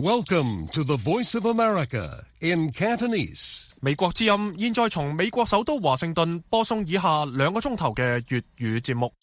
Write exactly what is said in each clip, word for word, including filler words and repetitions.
Welcome to the Voice of America in Cantonese. 美國之音現在從美國首都華盛頓播送以下兩個鐘頭嘅粵語節目。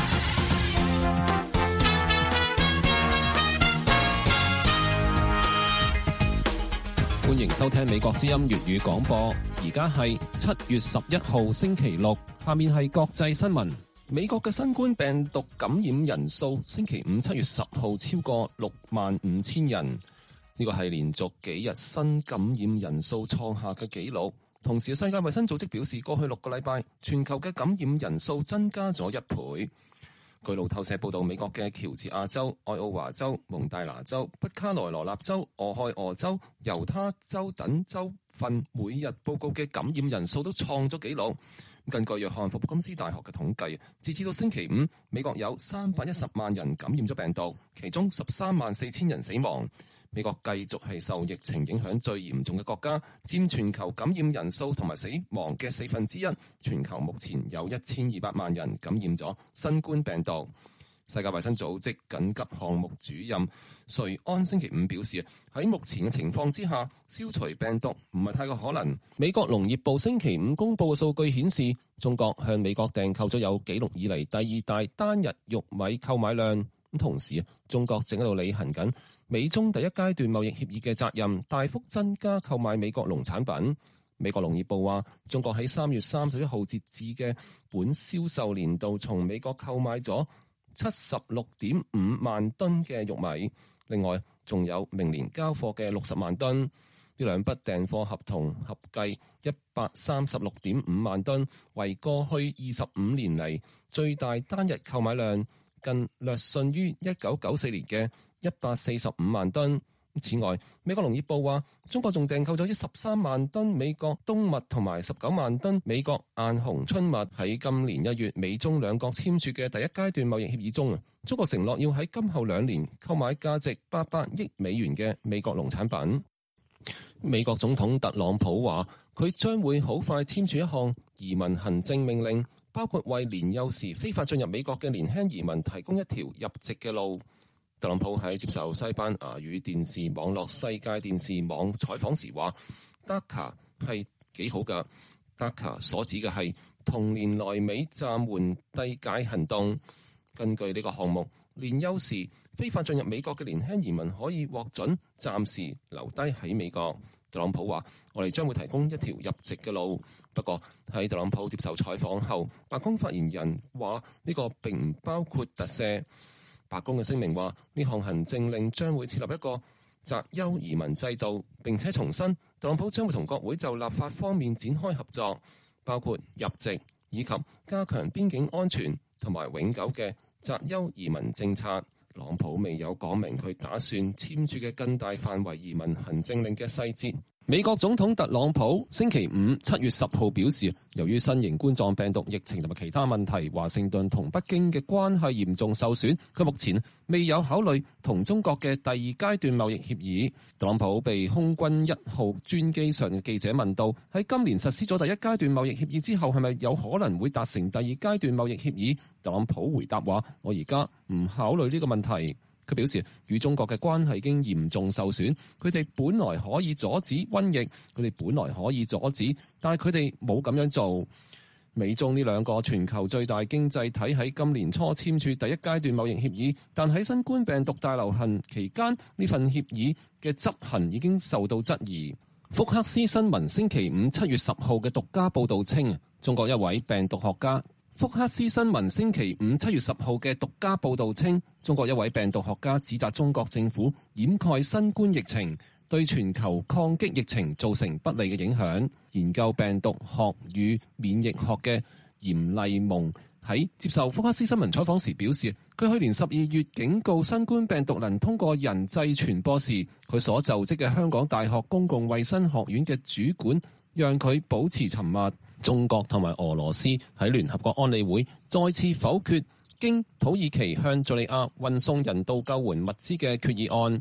歡迎收聽美國之音粵語廣播。而家係七月十一號星期六，下面係國際新聞。美國嘅新冠病毒感染人數星期五七月十號超過六萬五千人。呢個係連續幾日新感染人數創下嘅紀錄。同時，世界衛生組織表示，過去六個禮拜全球嘅感染人數增加咗一倍。據路透社報道，美國嘅喬治亞州、愛奧華州、蒙大拿州、北卡羅來納州、俄亥俄州、猶他州等州份每日報告嘅感染人數都創咗紀錄。根據約翰霍普金斯大學嘅統計，截至到星期五，美國有三百一十萬人感染咗病毒，其中十三萬四千人死亡。美國繼續係受疫情影響最嚴重嘅國家，佔全球感染人數同埋死亡嘅四分之一。全球目前有一千二百萬人感染咗新冠病毒。世界衛生組織緊急項目主任瑞安星期五表示，喺目前嘅情況之下，消除病毒唔係太過可能。美國農業部星期五公佈嘅數據顯示，中國向美國訂購咗有紀錄以嚟第二大單日玉米購買量。同時，中國正喺度履行緊美中第一階段貿易協議嘅責任，大幅增加購買美國農產品。美國農業部話，中國喺三月三十一號截至嘅本銷售年度，從美國購買咗七十六點五萬噸嘅玉米，另外仲有明年交貨嘅六十萬噸。呢兩筆訂貨合同合計一百三十六點五萬噸，為過去二十五年嚟最大單日購買量，近略遜於一九九四年嘅一百四十五萬噸。此外，美國農業部話，中國仲訂購咗一十三萬噸美國冬蜜同埋十九萬噸美國雁紅春蜜。喺今年一月美中兩國簽署嘅第一階段貿易協議中，中國承諾要喺今後兩年購買價值八百億美元嘅美國農產品。美國總統特朗普話，佢將會好快簽署一項移民行政命令，包括為年幼時非法進入美國嘅年輕移民提供一條入籍嘅路。特朗普喺接受西班牙語電視網絡世界電視網採訪時話，DACA 係幾好㗎。DACA 所指嘅係同年來美暫緩遞解行動。根據呢個項目，年幼時非法進入美國嘅年輕移民可以獲准暫時留低喺美國。特朗普話，我哋將會提供一條入籍嘅路。不過喺特朗普接受採訪後，白宮發言人話呢個並唔包括特赦。白宮嘅聲明話，呢項行政令將會設立一個擇優移民制度，並且重申特朗普將會同國會就立法方面展開合作，包括入籍以及加強邊境安全同埋永久嘅擇優移民政策。特朗普未有講明佢打算簽署嘅更大範圍移民行政令嘅細節。美國總統特朗普星期五七月十號表示，由於新型冠狀病毒疫情同埋其他問題，華盛頓同北京嘅關係嚴重受損。佢目前未有考慮同中國嘅第二階段貿易協議。特朗普被空軍一號專機上嘅記者問到，喺今年實施咗第一階段貿易協議之後，係咪有可能會達成第二階段貿易協議？特朗普回答話，我而家唔考慮呢個問題。佢表示，與中國嘅關係已經嚴重受損，佢哋本來可以阻止瘟疫，佢哋本來可以阻止，但係佢哋冇咁樣做。美中呢兩個全球最大經濟體喺今年初簽署第一階段貿易協議，但喺新冠病毒大流行期間，呢份協議嘅執行已經受到質疑。福克斯新聞星期五七月十號嘅獨家報導稱，中國一位病毒學家福克斯新聞星期五七月十號嘅獨家報導稱，中國一位病毒學家指責中國政府掩蓋新冠疫情，對全球抗擊疫情造成不利嘅影響。研究病毒學與免疫學嘅嚴麗蒙喺接受福克斯新聞採訪時表示，佢去年十二月警告新冠病毒能通過人際傳播時，佢所就職嘅香港大學公共衛生學院嘅主管讓佢保持沉默。中國同埋俄羅斯喺聯合國安理會再次否決經土耳其向敘利亞運送人道救援物資嘅決議案。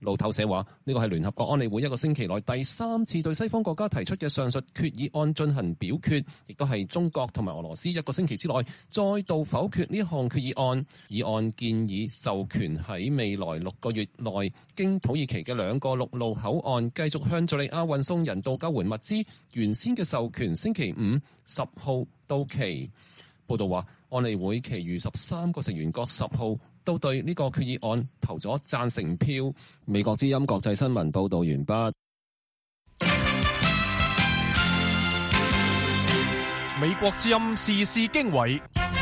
路透社話，呢個係聯合國安理會一個星期內第三次對西方國家提出嘅上述決議案進行表決，亦都係中國同埋俄羅斯一個星期之內再度否決呢項決議案。議案建議授權喺未來六個月內經土耳其嘅兩個陸路口岸繼續向敘利亞運送人道救援物資，原先嘅授權星期五十號到期。報道話，安理會其餘十三個成員國十號都對呢個決議案投咗贊成票。美國之音國際新聞報道完畢。 美國之音時事經緯，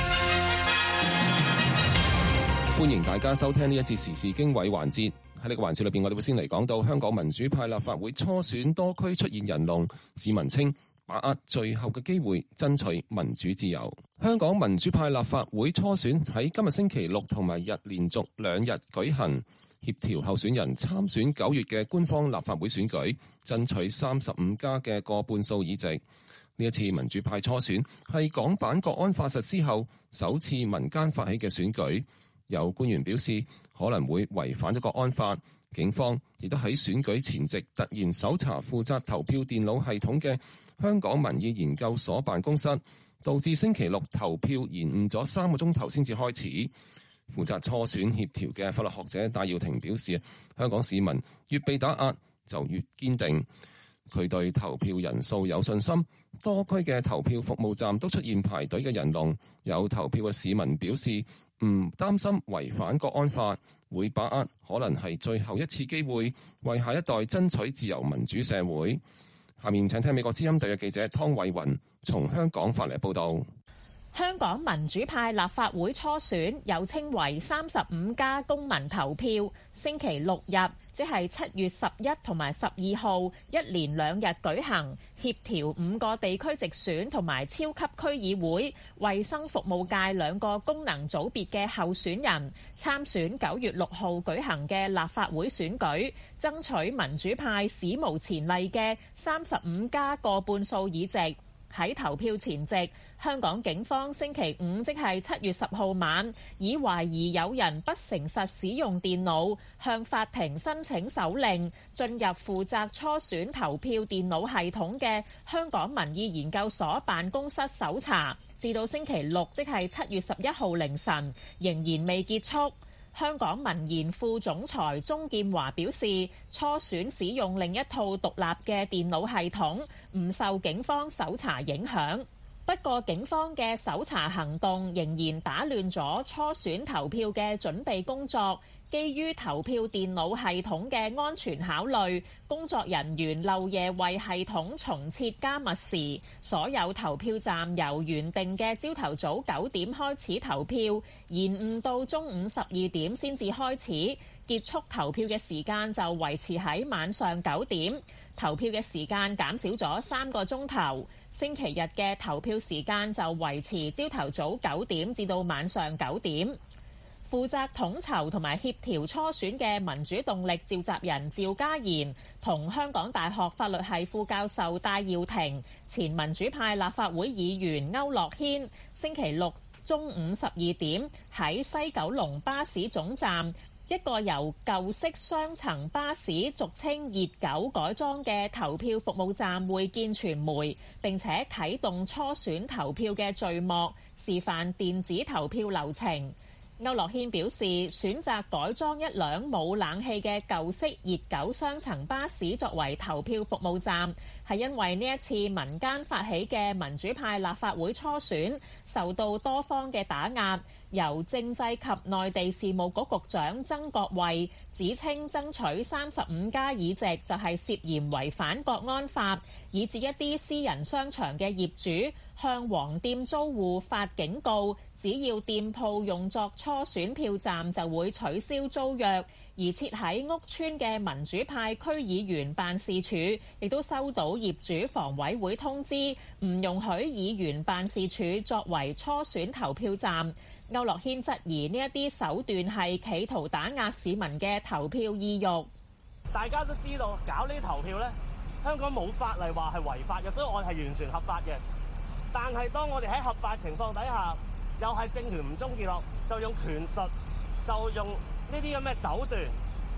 歡迎大家收聽呢一節時事經緯環節。喺呢個環節裏邊，我哋會先嚟講到香港民主派立法會初選多區出現人龍，市民稱把握最後嘅機會爭取民主自由。香港民主派立法會初選喺今日星期六同埋日連續兩日舉行，協調候選人參選九月嘅官方立法會選舉，爭取三十五加嘅過半數議席。呢一次民主派初選係港版國安法實施後首次民間發起嘅選舉，有官員表示可能會違反咗國安法。警方亦都喺選舉前夕突然搜查負責投票電腦系統嘅香港民意研究所辦公室，導致星期六投票延誤咗三個鐘頭先至開始。負責初選協調嘅法律學者戴耀廷表示，香港市民越被打壓就越堅定。佢對投票人數有信心，多區嘅投票服務站都出現排隊嘅人龍。有投票嘅市民表示唔擔心違反國安法，會把握可能係最後一次機會，為下一代爭取自由民主社會。下面請聽美國之音隊嘅記者湯慧雲從香港發嚟報道。 香港民主派立法會初選又稱為三十五加公民投票，星期六日即係七月十一同埋十二號一連兩日舉行，協調五個地區直選同埋超級區議會、衛生服務界兩個功能組別嘅候選人參選九月六號舉行嘅立法會選舉，爭取民主派史無前例嘅三十五加過半數議席。喺投票前夕，香港警方星期五即係七月十號晚，以懷疑有人不誠實使用電腦，向法庭申請手令，進入負責初選投票電腦系統嘅香港民意研究所辦公室搜查，至到星期六即係七月十一號凌晨，仍然未結束。香港民研副總裁鍾劍華表示，初選使用另一套獨立嘅電腦系統，唔受警方搜查影響。不過警方嘅搜查行動仍然打亂咗初選投票嘅準備工作。基於投票電腦系統嘅安全考慮，工作人員漏夜為系統重設加密時，所有投票站由原定嘅朝頭早九點開始投票，延誤到中午十二點先至開始，結束投票嘅時間就維持喺晚上九點。投票嘅時間減少咗三個鐘頭。星期日嘅投票時間就維持朝頭早九點至到晚上九點。負責統籌同埋協調初選嘅民主動力召集人趙家賢同香港大學法律系副教授戴耀廷、前民主派立法會議員區諾軒，星期六中午十二點喺西九龍巴士總站一個由舊式雙層巴士俗稱熱狗改裝嘅投票服務站會見傳媒，並且啟動初選投票嘅序幕，示範電子投票流程。區諾軒表示，選擇改裝一輛冇冷氣嘅舊式熱狗雙層巴士作為投票服務站，係因為呢一次民間發起嘅民主派立法會初選受到多方嘅打壓。由政制及內地事務局局長曾國衛指稱爭取三十五加議席就係涉嫌違反國安法，以致一啲私人商場嘅業主向黃店租戶發警告，只要店鋪用作初選票站就會取消租約。而設喺屋邨嘅民主派區議員辦事處亦都收到業主房委會通知，唔容許議員辦事處作為初選投票站。區諾軒質疑呢一啲手段係企圖打壓市民嘅投票意欲。 大家都知道搞呢啲投票呢，香港冇法例話係違法嘅，所以我係完全合法嘅。但係當我哋喺合法情況底下，又係政權唔中意落，就用權術，就用呢啲咁嘅手段，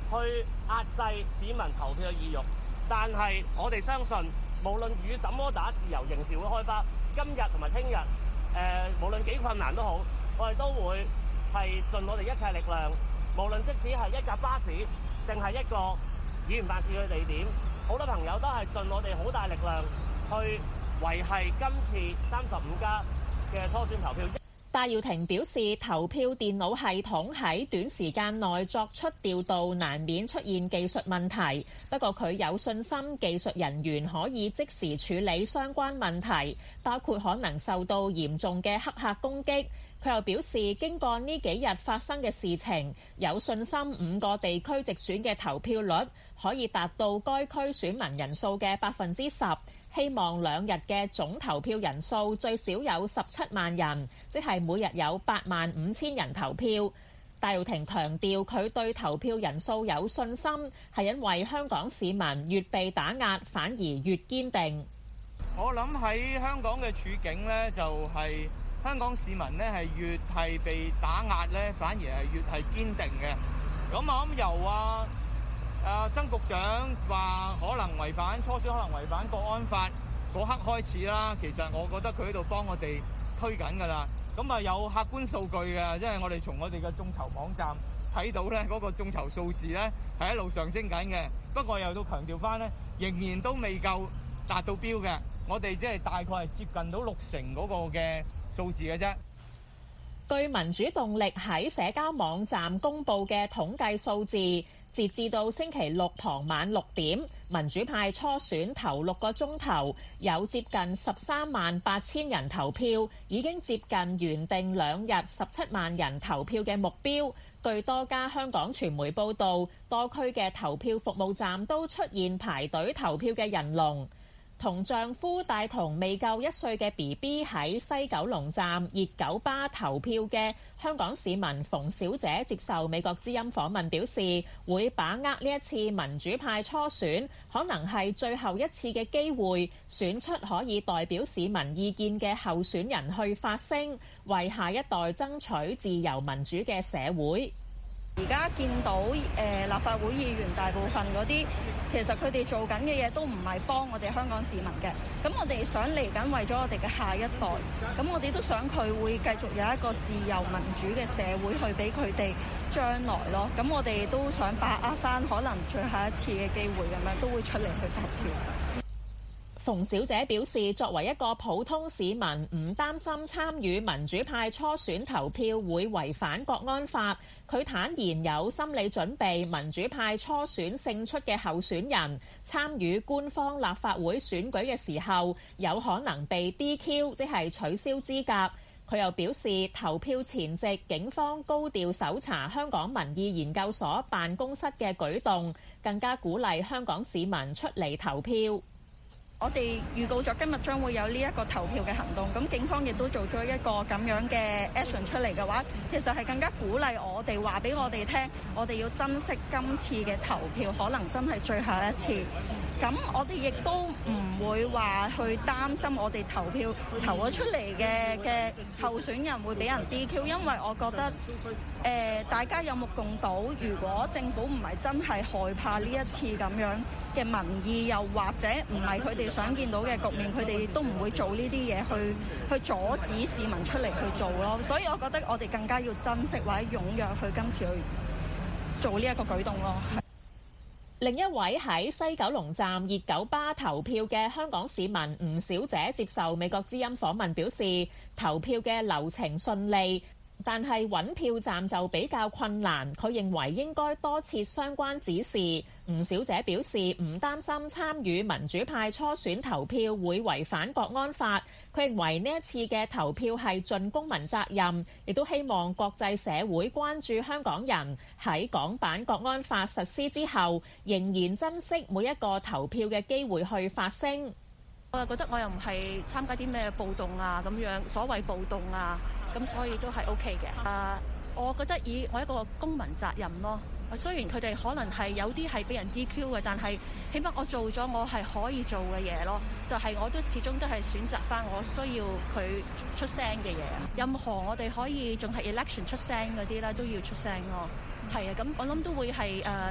去壓制市民投票嘅意欲。但係我哋相信，無論雨怎麼打，自由仍是會開花。今日同埋聽日，誒、呃，無論幾困難都好，我哋都會係盡我哋一切力量。無論即使係一架巴士，定係一個議員辦事嘅地點，好多朋友都係盡我哋好大力量去維繫今次三十五家嘅初選投票。 戴耀廷表示，投票電腦系統喺短時間內作出調度，難免出現技術問題。不過佢有信心技術人員可以即時處理相關問題，包括可能受到嚴重嘅黑客攻擊。佢又表示，經過呢幾日發生嘅事情，有信心五個地區直選嘅投票率可以達到該區選民人數嘅百分之十。希望兩日嘅總投票人數最少有十七萬人，即係每日有八萬五千人投票。戴耀廷強調佢對投票人數有信心，係因為香港市民越被打壓，反而越堅定。 我諗喺香港嘅處境呢，就係香港市民呢係越係被打壓呢，反而係越係堅定嘅。咁我諗由啊〜啊，曾局長話可能違反初選，可能違反國安法嗰刻開始啦。其實我覺得佢喺度幫我哋推緊㗎啦。咁啊有客觀數據嘅，即係我哋從我哋嘅眾籌網站睇到咧，嗰個眾籌數字咧係一路上升緊嘅。不過又都強調翻咧，仍然都未夠達到標嘅。我哋即係大概係接近到六成嗰個嘅數字嘅啫。 據民主動力喺社交網站公佈嘅統計數字，截至到星期六傍晚六點，民主派初選頭六個鐘頭有接近十三萬八千人投票，已經接近原定兩日十七萬人投票嘅目標。據多家香港傳媒報導，多區嘅投票服務站都出現排隊投票嘅人龍。同丈夫帶同未夠一歲嘅 B B 喺西九龍站熱狗巴投票嘅香港市民馮小姐接受美國之音訪問表示，會把握呢一次民主派初選可能係最後一次嘅機會，選出可以代表市民意見嘅候選人去發聲，為下一代爭取自由民主嘅社會。 而家見到誒、呃、立法會議員大部分嗰啲，其實佢哋做緊嘅嘢都唔係幫我哋香港市民嘅。咁我哋想嚟緊為咗我哋嘅下一代，咁我哋都想佢會繼續有一個自由民主嘅社會去俾佢哋將來咯。咁我哋都想把握翻可能最後一次嘅機會，咁樣都會出嚟去投票。 馮小姐表示，作為一個普通市民，唔擔心參與民主派初選投票會違反國安法。佢坦言有心理準備，民主派初選勝出嘅候選人參與官方立法會選舉嘅時候，有可能被 D Q， 即係取消資格。佢又表示，投票前夕，警方高調搜查香港民意研究所辦公室嘅舉動，更加鼓勵香港市民出嚟投票。 我哋預告咗今日將會有呢一個投票嘅行動，咁警方亦都做咗一個咁樣嘅 action 出嚟嘅話，其實係更加鼓勵我哋話俾我哋聽，我哋要珍惜今次嘅投票，可能真係最後一次。咁我哋亦都唔會話去擔心我哋投票投咗出嚟嘅嘅候選人會俾人 D Q， 因為我覺得誒、呃、大家有目共睹，如果政府唔係真係害怕呢一次咁樣嘅民意，又或者唔係佢哋想見到嘅局面，佢哋都唔會做呢啲嘢去去阻止市民出嚟去做咯。所以我覺得我哋更加要珍惜或者踴躍去今次去做呢一個舉動咯。 另一位喺西九龍站熱狗巴投票嘅香港市民吳小姐接受美國之音訪問表示，投票嘅流程順利，但係揾票站就比較困難。佢認為應該多設相關指示。吳小姐表示唔擔心參與民主派初選投票會違反國安法。佢認為呢一次嘅投票係盡公民責任，亦都希望國際社會關注香港人喺港版國安法實施之後，仍然珍惜每一個投票嘅機會去發聲。 我又覺得我又唔係參加啲咩暴動啊咁樣，所謂暴動啊，咁所以都係 OK 嘅。啊，我覺得以我一個公民責任咯。雖然佢哋可能係有啲係俾人 D Q 嘅，但係起碼我做咗我係可以做嘅嘢咯。就係、是、我都始終都係選擇翻我需要佢出聲嘅嘢。任何我哋可以仲係 election 出聲嗰啲咧，都要出聲咯。係啊，咁我諗都會係誒、呃、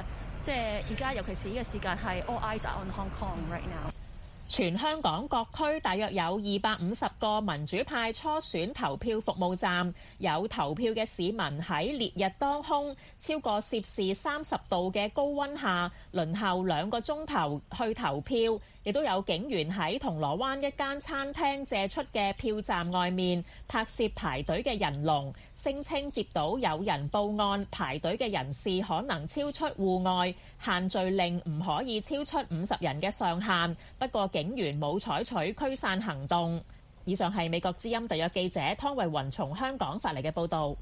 即係而家尤其是呢個時間係 all eyes are on Hong Kong right now。 全香港各區大約有二百五十個民主派初選投票服務站，有投票嘅市民喺烈日當空、超過攝氏三十度嘅高溫下輪候兩個鐘頭去投票，亦都有警員喺銅鑼灣一間餐廳借出嘅票站外面拍攝排隊嘅人龍，聲稱接到有人報案排隊嘅人士可能超出戶外限聚令，唔可以超出五十人嘅上限，不過警員冇採取驅散行動。以上係美國之音特約記者湯慧雲從香港發嚟嘅報導。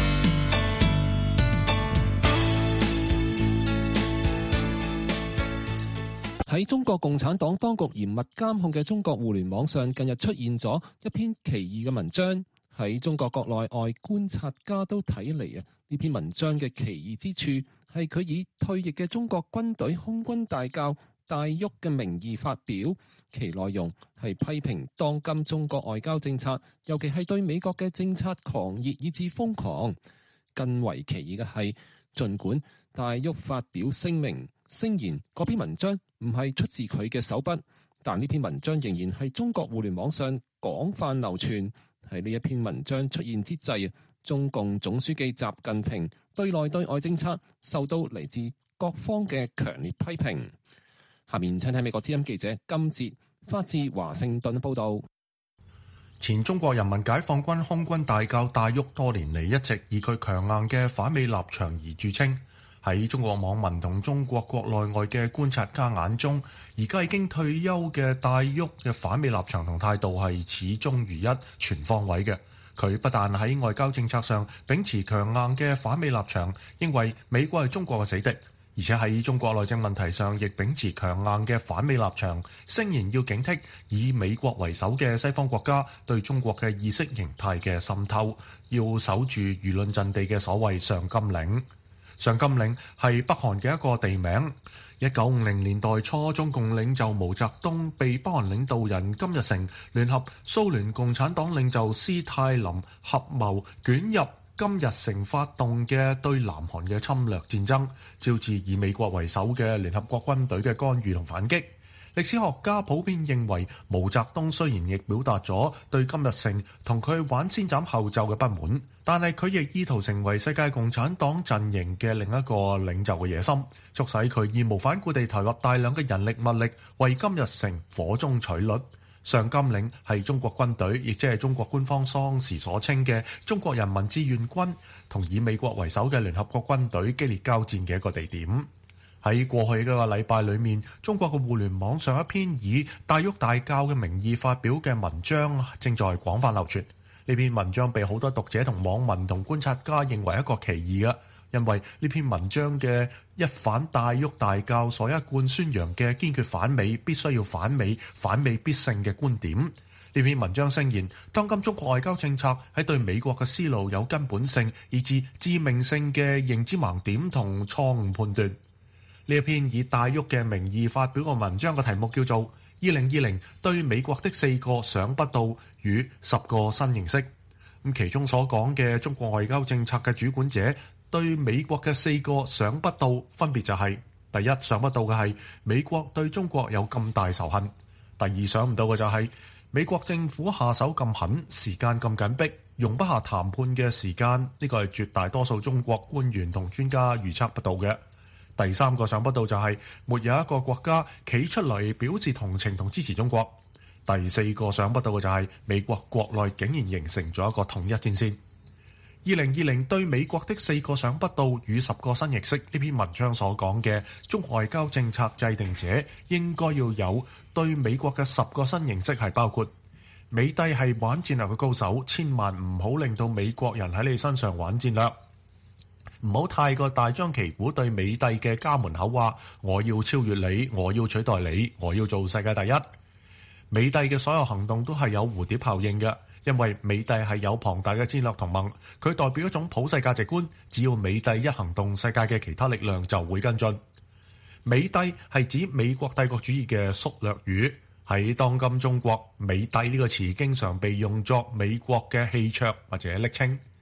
喺中國共產黨當局嚴密監控嘅中國互聯網上，近日出現咗一篇奇異嘅文章。喺中國國內外觀察家都睇嚟啊，呢篇文章嘅奇異之處係佢以退役嘅中國軍隊空軍大校戴旭嘅名義發表，其內容係批評當今中國外交政策，尤其係對美國嘅政策狂熱以至瘋狂。更為奇異嘅係，儘管戴旭發表聲明聲言嗰篇文章唔係出自佢嘅手筆，但呢篇文章仍然係中國互聯網上廣泛流傳。喺呢一篇文章出現之際，中共總書記習近平對內對外政策受到嚟自各方嘅強烈批評。下面請睇美國之音記者金哲發自華盛頓報道。 前中國人民解放軍空軍大校戴旭多年嚟一直以佢強硬嘅反美立場而著稱。喺中國網民同中國國內外嘅觀察家眼中，而家已經退休嘅戴旭嘅反美立場同態度係始終如一、全方位嘅。佢不但喺外交政策上秉持強硬嘅反美立場，認為美國係中國嘅死敵，而且喺中國內政問題上亦秉持強硬嘅反美立場，聲言要警惕以美國為首嘅西方國家對中國嘅意識形態嘅滲透，要守住輿論陣地嘅所謂上甘嶺。上甘嶺係北韓嘅一個地名。一九五零年代初，中共領袖毛澤東被北韓領導人金日成聯合蘇聯共產黨領袖斯泰林合謀捲入金日成發動嘅對南韓嘅侵略戰爭，招致以美國為首嘅聯合國軍隊嘅干預同反擊。歷史學家普遍認為，毛澤東雖然亦表達咗對金日成同佢玩先斬後奏嘅不滿，但係佢亦意圖成為世界共產黨陣營嘅另一個領袖嘅野心，促使佢義無反顧地投入大量嘅人力物力，為金日成火中取栗。上甘嶺係中國軍隊，亦即係中國官方當時所稱嘅中國人民志願軍，同以美國為首嘅聯合國軍隊激烈交戰嘅一個地點。喺過去一個禮拜裏面，中國嘅互聯網上一篇以戴旭大校嘅名義發表嘅文章正在廣泛流傳。呢篇文章被好多讀者同網民同觀察家認為一個奇異嘅，因為呢篇文章嘅一反戴旭大校所一貫宣揚嘅堅決反美、必須要反美、反美必勝嘅觀點。呢篇文章聲言，當今中國外交政策喺對美國嘅思路有根本性以至致命性嘅認知盲點同錯誤判斷。呢一篇以戴旭嘅名義發表嘅文章嘅題目叫做《二零二零對美國的四個想不到與十個新形式》。咁其中所講嘅中國外交政策嘅主管者對美國嘅四個想不到，分別就係：第一，想不到嘅係美國對中國有咁大仇恨；第二，想唔到嘅就係美國政府下手咁狠，時間咁緊迫，容不下談判嘅時間。呢個係絕大多數中國官員同專家預測不到嘅。第三個想不到就係沒有一個國家企出嚟表示同情同支持中國。第四個想不到嘅就係美國國內竟然形成咗一個統一戰線。二零二零對美國的四個想不到與十個新形式，呢篇文章所講嘅中國外交政策制定者應該要有對美國嘅十個新形式，係包括美帝係玩戰略嘅高手，千萬唔好令到美國人喺你身上玩戰略。唔好太過大張旗鼓對美帝嘅家門口話我要超越你，我要取代你，我要做世界第一。美帝嘅所有行動都係有蝴蝶效應嘅，因為美帝係有龐大嘅戰略同盟，佢代表一種普世價值觀，只要美帝一行動，世界嘅其他力量就會跟進。美帝係指美國帝國主義嘅縮略語，喺當今中國，美帝呢個詞經常被用作美國嘅戲謔或者昵稱。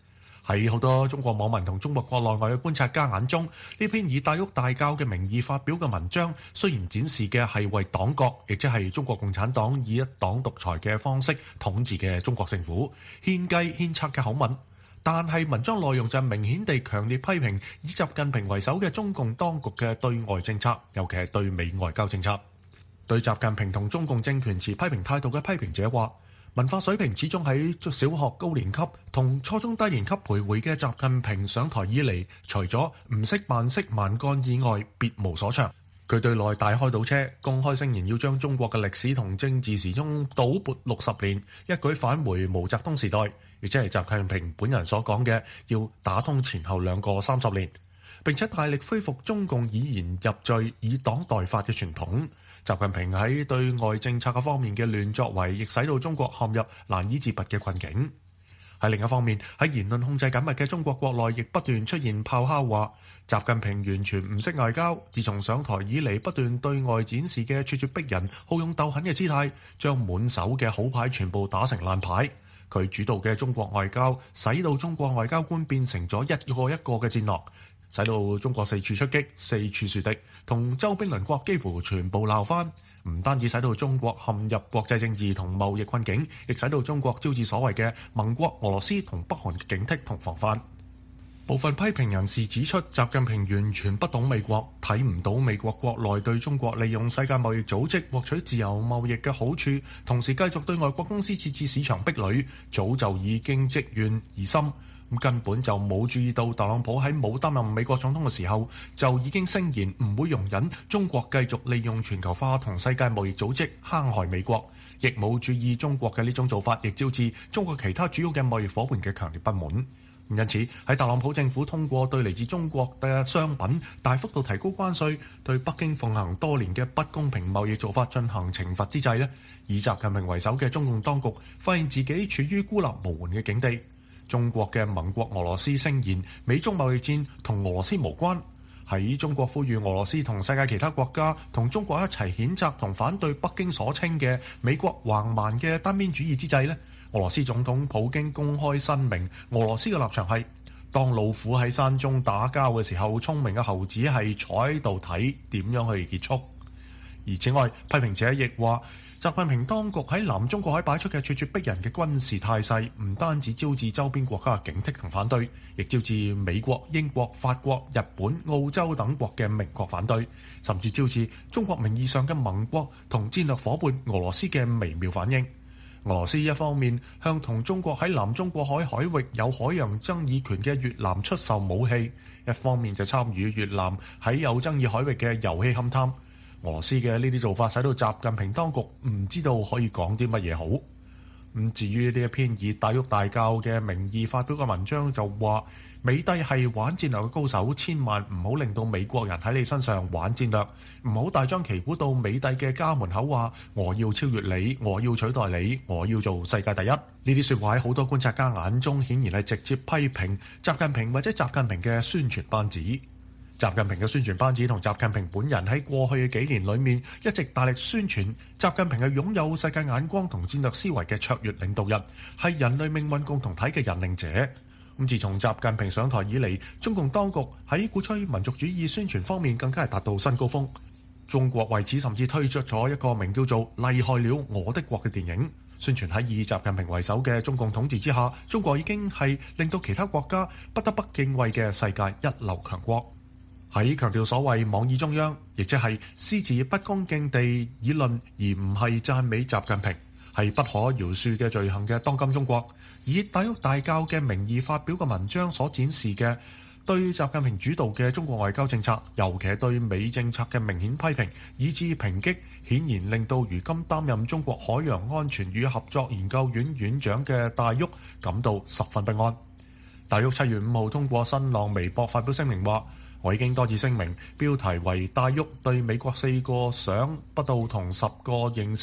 喺好多中國網民同中國國內外嘅觀察家眼中，呢篇以大喐大教嘅名義發表嘅文章，雖然展示嘅係為黨國，亦即係中國共產黨以一黨獨裁嘅方式統治嘅中國政府獻計獻策嘅口吻，但係文章內容就明顯地強烈批評以習近平為首嘅中共當局嘅對外政策，尤其係對美外交政策。對習近平同中共政權持批評態度嘅批評者話，文化水平始終喺小學高年級同初中低年級徘徊嘅習近平上台以嚟，除咗唔識辦識蠻幹以外，別無所長。佢對內大開倒車，公開聲言要將中國嘅歷史同政治時鐘倒撥六十年，一舉返回毛澤東時代，亦即係習近平本人所講嘅要打通前後兩個三十年，並且大力恢復中共以言入罪、以黨代法嘅傳統。習近平喺對外政策嘅方面嘅亂作為，亦使到中國陷入難以自拔嘅困境。喺另一方面，喺言論控制緊密嘅中國國內，亦不斷出現炮敲話習近平完全唔識外交。自從上台以嚟，不斷對外展示嘅咄咄逼人、好勇鬥狠嘅姿態，將滿手嘅好牌全部打成爛牌。佢主導嘅中國外交，使到中國外交官變成咗一個一個嘅戰狼，使到中國四處出擊、四處樹敵，同周邊鄰國幾乎全部鬧翻。唔單止使到中國陷入國際政治同貿易困境，亦使到中國招致所謂嘅盟國俄羅斯同北韓嘅警惕同防範。部分批評人士指出，習近平完全不懂美國，睇唔到美國國內對中國利用世界貿易組織獲取自由貿易嘅好處，同時繼續對外國公司設置市場壁壘，早就已經積怨已深。根本就冇注意到特朗普喺冇擔任美國總統嘅時候，就已經聲言唔會容忍中國繼續利用全球化同世界貿易組織坑害美國，亦冇注意中國嘅呢種做法，亦招致中國其他主要嘅貿易夥伴嘅強烈不滿。因此喺特朗普政府通過對嚟自中國嘅商品大幅度提高關稅，對北京奉行多年嘅不公平貿易做法進行懲罰之際呢，以習近平為首嘅中共當局發現自己處於孤立無援嘅境地。中國嘅盟國俄羅斯聲言美中貿易戰同俄羅斯無關，喺中國呼籲俄羅斯同世界其他國家同中國一齊譴責同反對北京所稱嘅美國橫蠻嘅單邊主義之際呢，俄羅斯總統普京公開申明，俄羅斯嘅立場係當老虎喺山中打交嘅時候，聰明嘅猴子係坐喺度睇點樣去結束。而此外，批評者亦話，習近平當局喺南中國海擺出嘅咄咄逼人嘅軍事態勢，唔單止招致周邊國家嘅警惕同反對，亦招致美國、英國、法國、日本、澳洲等國嘅明確反對，甚至招致中國名義上嘅盟國同戰略夥伴俄羅斯嘅微妙反應。俄羅斯一方面向同中國喺南中國海海域有海洋爭議權嘅越南出售武器，一方面就參與越南喺有爭議海域嘅油氣勘探。俄羅斯嘅呢啲做法使到習近平當局唔知道可以講啲乜嘢好。咁至於呢一篇以大喐大教嘅名義發表嘅文章就話，美帝係玩戰略嘅高手，千萬唔好令到美國人喺你身上玩戰略，唔好大張旗鼓到美帝嘅家門口話我要超越你，我要取代你，我要做世界第一。呢啲說話喺好多觀察家眼中顯然係直接批評習近平或者習近平嘅宣傳班子。習近平嘅宣傳班子同習近平本人喺過去嘅幾年裏面一直大力宣傳習近平係擁有世界眼光同戰略思維嘅卓越領導人，係人類命運共同體嘅引領者。咁自從習近平上台以嚟，中共當局喺鼓吹民族主義宣傳方面更加係達到新高峰。中國為此甚至推出咗一個名叫做《厲害了我的國》嘅電影，宣傳喺以習近平為首嘅中共統治之下，中國已經係令到其他國家不得不敬畏嘅世界一流強國。喺強調所謂妄議中央，亦即係私自不恭敬地議論，而唔係讚美習近平，係不可饒恕嘅罪行嘅當今中國，以大喐大教嘅名義發表嘅文章所展示嘅對習近平主導嘅中國外交政策，尤其係對美政策嘅明顯批評，以至抨擊，顯然令到如今擔任中國海洋安全與合作研究院院長嘅大喐感到十分不安。大喐七月五號通過新浪微博發表聲明話，我已經多次聲明，標題為大喐對美國四個想不到同十個認識，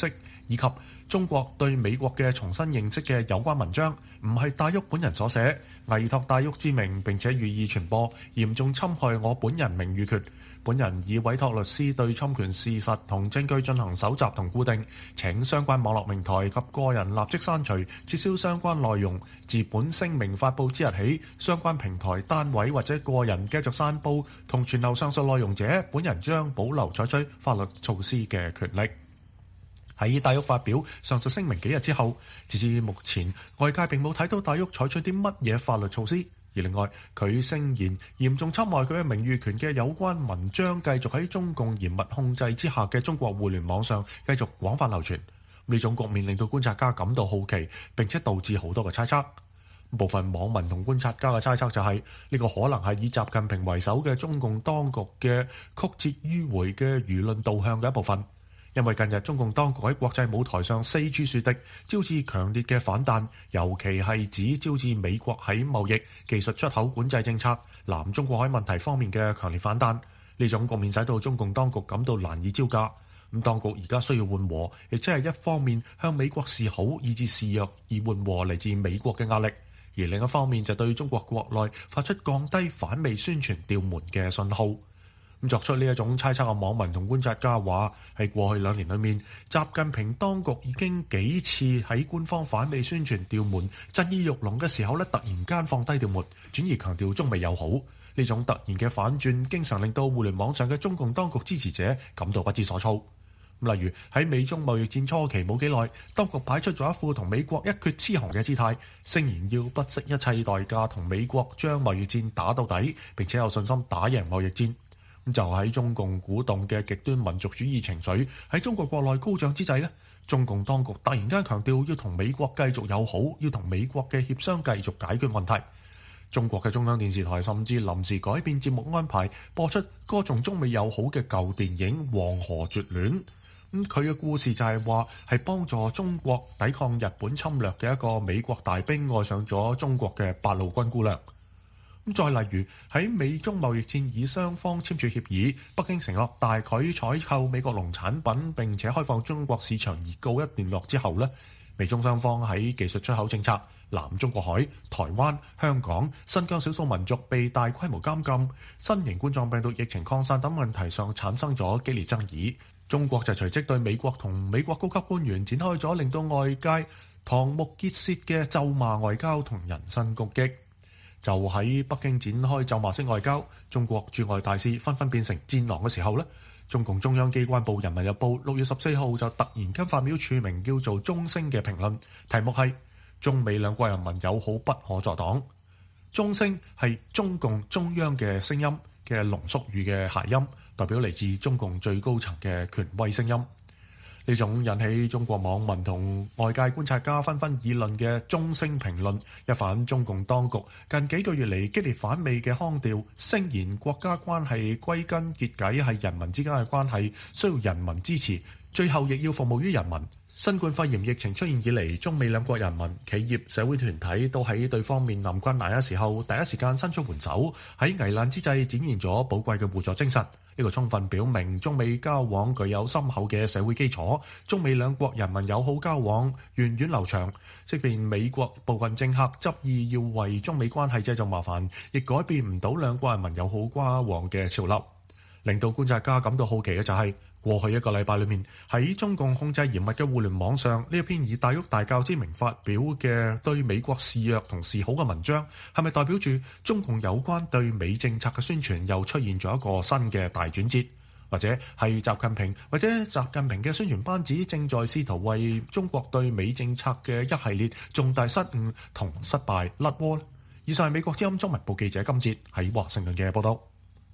以及中國對美國嘅重新認識嘅有關文章，唔係戴旭本人所寫，偽託戴旭之名並且予以傳播，嚴重侵害我本人名譽權。本人已委託律師對侵權事實同證據進行搜集同固定，請相關網絡平台及個人立即刪除、撤銷相關內容。自本聲明發布之日起，相關平台單位或者個人繼續散佈同傳流上述內容者，本人將保留採取法律措施嘅權力。喺戴旭發表上述聲明幾日之後，直至目前外界並冇睇到戴旭採取啲乜嘢法律措施。而另外，佢聲言嚴重侵害佢嘅名譽權嘅有關文章，繼續喺中共嚴密控制之下嘅中國互聯網上繼續廣泛流傳。呢種局面令到觀察家感到好奇，並且導致好多嘅猜測。部分網民同觀察家嘅猜測就係呢個可能係以習近平為首嘅中共當局嘅曲折迂迴嘅輿論導向嘅一部分。因為近日中共當局喺國際舞台上四處樹敵，招致強烈嘅反彈，尤其係指招致美國喺貿易、技術出口管制政策、南中國海問題方面嘅強烈反彈。呢種局面使到中共當局感到難以招架。咁當局而家需要緩和，亦即係一方面向美國示好，以至示弱，而緩和嚟自美國嘅壓力；而另一方面就對中國國內發出降低反美宣傳調門嘅信號。咁作出呢一種猜測嘅網民同觀察家話，喺過去兩年裏面，習近平當局已經幾次喺官方反美宣傳調門震耳欲聾嘅時候咧，突然間放低調門，轉而強調中美友好。呢種突然嘅反轉，經常令到互聯網上嘅中共當局支持者感到不知所措。例如喺美中貿易戰初期冇幾耐，當局擺出咗一副同美國一決雌雄嘅姿態，聲言要不惜一切代價同美國將貿易戰打到底，並且有信心打贏貿易戰。就喺中共鼓動嘅極端民族主義情緒喺中國國內高漲之際呢，中共當局突然間強調要同美國繼續友好，要同美國嘅協商繼續解決問題。中國嘅中央電視台甚至臨時改變節目安排，播出歌頌中美友好嘅舊電影《黃河絕戀》。咁佢嘅故事就係話係幫助中國抵抗日本侵略嘅一個美國大兵愛上咗中國嘅八路軍姑娘。咁再例如喺美中貿易戰以雙方簽署協議，北京承諾大舉採購美國農產品並且開放中國市場而告一段落之後呢，美中雙方喺技術出口政策、南中國海、台灣、香港、新疆少數民族被大規模監禁、新型冠狀病毒疫情擴散等問題上產生咗激烈爭議。中國就隨即對美國同美國高級官員展開咗令到外界瞠目結舌嘅咒罵外交同人身攻擊。就喺北京展開咒罵式外交，中國駐外大使紛紛變成戰狼嘅時候呢，中共中央機關報《人民日報》六月十四號就突然間發表署名叫做鐘聲嘅評論，題目係中美兩國人民友好不可阻擋。鐘聲係中共中央嘅聲音嘅濃縮語嘅諧音，代表嚟自中共最高層嘅權威聲音。呢種引起中國網民同外界觀察家紛紛議論嘅鐘聲評論，一反中共當局近幾個月嚟激烈反美嘅腔調，聲言國家關係歸根結底係人民之間嘅關係，需要人民支持，最後亦要服務於人民。新冠肺炎疫情出現以嚟，中美兩國人民、企業、社會團體都喺對方面臨困難嘅時候，第一時間伸出援手，喺危難之際展現咗寶貴嘅互助精神。呢個充分表明中美交往具有深厚嘅社會基礎，中美兩國人民友好交往源遠流長。即便美國部分政客執意要為中美關係製造麻煩，亦改變唔到兩國人民友好交往嘅潮流。令到觀察家感到好奇嘅就係、是，過去一個禮拜裏面，喺中共控制嚴密嘅互聯網上，呢一篇以戴旭大校之名發表嘅對美國示弱同示好嘅文章，係咪代表住中共有關對美政策嘅宣傳又出現咗一個新嘅大轉折？或者係習近平或者習近平嘅宣傳班子正在試圖為中國對美政策嘅一系列重大失誤同失敗甩鍋呢？以上係美國之音中文部記者金哲喺華盛頓嘅報道。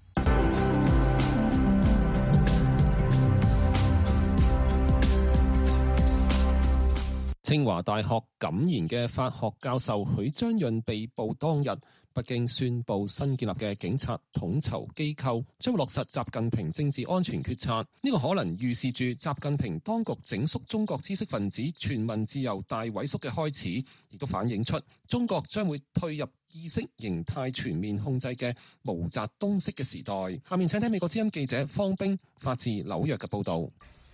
清華大學感言嘅法學教授許章潤被捕當日，北京宣布新建立嘅警察統籌機構將會落實習近平政治安全決策。呢個可能預示住習近平當局整肅中國知識分子全民自由大萎縮嘅開始，亦都反映出中國將會退入意識形態全面控制嘅毛澤東式嘅時代。下面請聽美國之音記者方冰發自紐約嘅報道。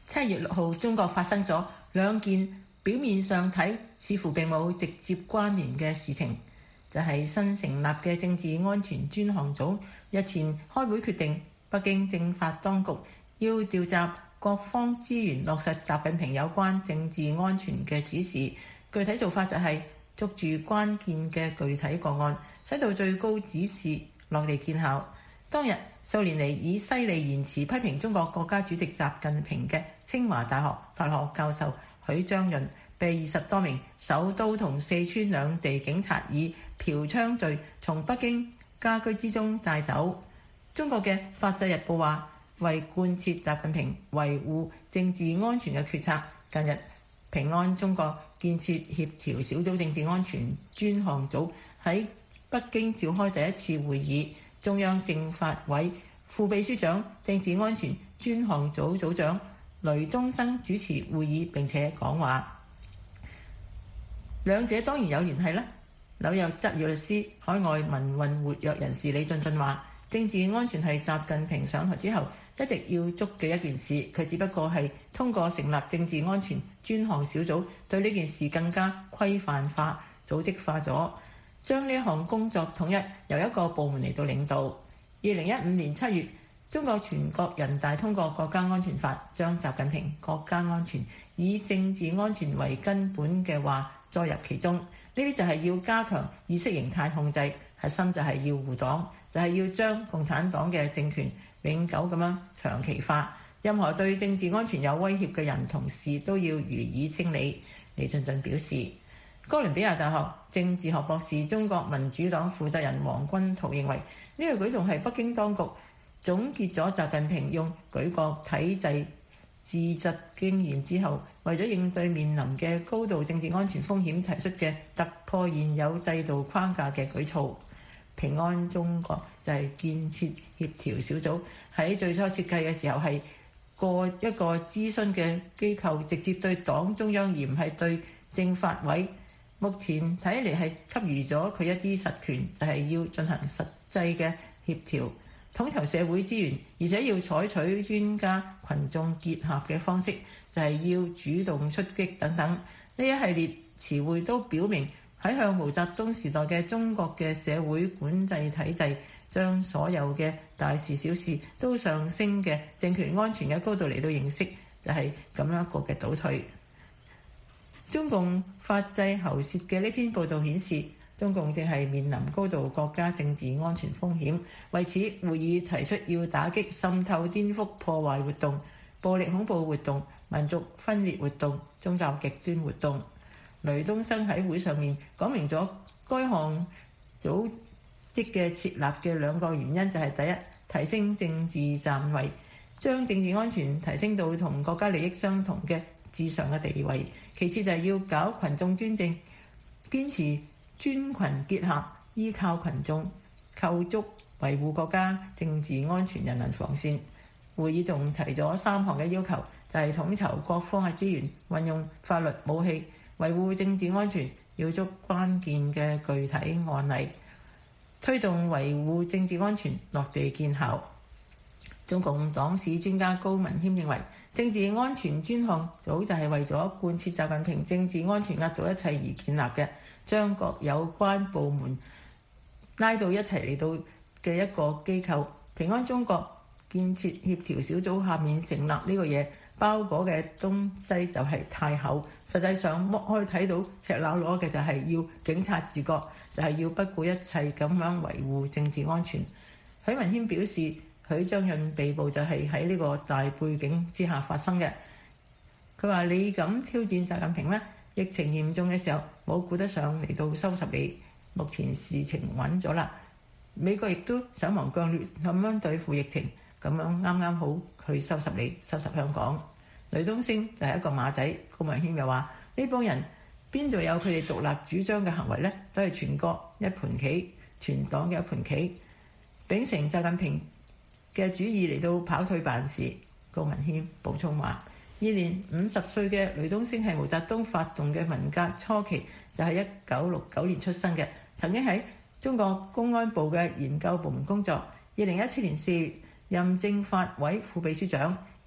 七月六號，中國發生咗兩件表面上睇似乎並冇直接關聯嘅事情，就係新成立嘅政治安全專項組日前開會決定，北京政法當局要調集各方資源落實習近平有關政治安全嘅指示。具體做法就係捉住關鍵嘅具體個案，使到最高指示落地見效。當日數年嚟以犀利言辭批評中國國家主席習近平嘅清華大學法學教授許章潤被二十多名首都同四川兩地警察以嫖娼罪從北京家居之中帶走。中國嘅《法制日報》話，為貫徹習近平維護政治安全嘅決策，近日平安中國建設協調小組政治安全專項組喺北京召開第一次會議，中央政法委副秘書長、政治安全專項組組長雷東生主持會議並且講話，兩者當然有聯繫啦。紐約執業律師、海外民運活躍人士李俊俊話，政治安全係習近平上台之後一直要捉嘅一件事，佢只不過係通過成立政治安全專項小組，對呢件事更加規範化、組織化咗，將呢一項工作統一由一個部門嚟到領導。二零一五年七月，中國全國人大通過《國家安全法》，將習近平國家安全以政治安全為根本嘅話載入其中。呢啲就係要加強意識形態控制，核心就係要護黨，就係要將共產黨嘅政權永久咁樣長期化。任何對政治安全有威脅嘅人同事都要予以清理。李俊俊表示，哥倫比亞大學政治學博士、中國民主黨負責人黃君濤認為，呢個舉動係北京當局總結咗習近平用舉國體制自治經驗之後，為咗應對面臨嘅高度政治安全風險提出嘅突破現有制度框架嘅舉措。平安中國就係建設協調小組喺最初設計嘅時候係個一個諮詢嘅機構，直接對黨中央而唔係對政法委。目前睇嚟係給予咗佢一啲實權，就係要進行實際嘅協調，統籌社會資源，而且要採取專家群眾結合嘅方式，就係要主動出擊等等。呢一系列詞彙都表明喺向毛澤東時代嘅中國嘅社會管制體制，將所有嘅大事小事都上升嘅政權安全嘅高度嚟到認識，就係咁樣一個嘅倒退。中共法制喉舌嘅呢篇報導顯示，中共正係面臨高度國家政治安全風險。為此，會議提出要打擊滲透、顛覆、破壞活動、暴力恐怖活動、民族分裂活動、宗教極端活動。雷東生喺會上面講明咗該項組織嘅設立嘅兩個原因，就係第一，提升政治站位，將政治安全提升到同國家利益相同嘅至上嘅地位；其次就係要搞群眾專政，堅持專群結合，依靠群眾構築維護國家政治安全人民防線。會議仲提咗三項嘅要求，就係統籌各方嘅資源，運用法律武器維護政治安全，要捉關鍵嘅具體案例，推動維護政治安全落地見效。中共黨史專家高文謙認為，政治安全專項組就係為咗貫徹習近平政治安全壓倒一切而建立嘅，將各有關部門拉到一齊嚟到嘅一個機構。平安中國建設協調小組下面成立呢個嘢，包裹嘅東西就係太厚，實際上剝開睇到赤裸裸嘅就係要警察自覺，就係要不顧一切咁樣維護政治安全。許文謙表示，許章潤被捕就係喺呢個大背景之下發生嘅。佢話：你咁挑戰習近平呢？疫情嚴重嘅時候冇顧得上嚟到收拾你，目前事情穩咗啦，美國亦都手忙腳亂咁樣對付疫情，咁樣啱啱好去收拾你，收拾香港。雷東升就係一個馬仔。高文謙又話：呢幫人邊度有佢哋獨立主張嘅行為呢？都係全國一盤棋，全黨嘅一盤棋，秉承習近平嘅主意嚟到跑腿辦事。高文謙補充話：現年五十歲嘅雷東升係毛澤東發動嘅文革初期，就係一九六九年出生嘅，曾經喺中國公安部嘅研究部門工作。二零一七年四月任政法委副秘書長，二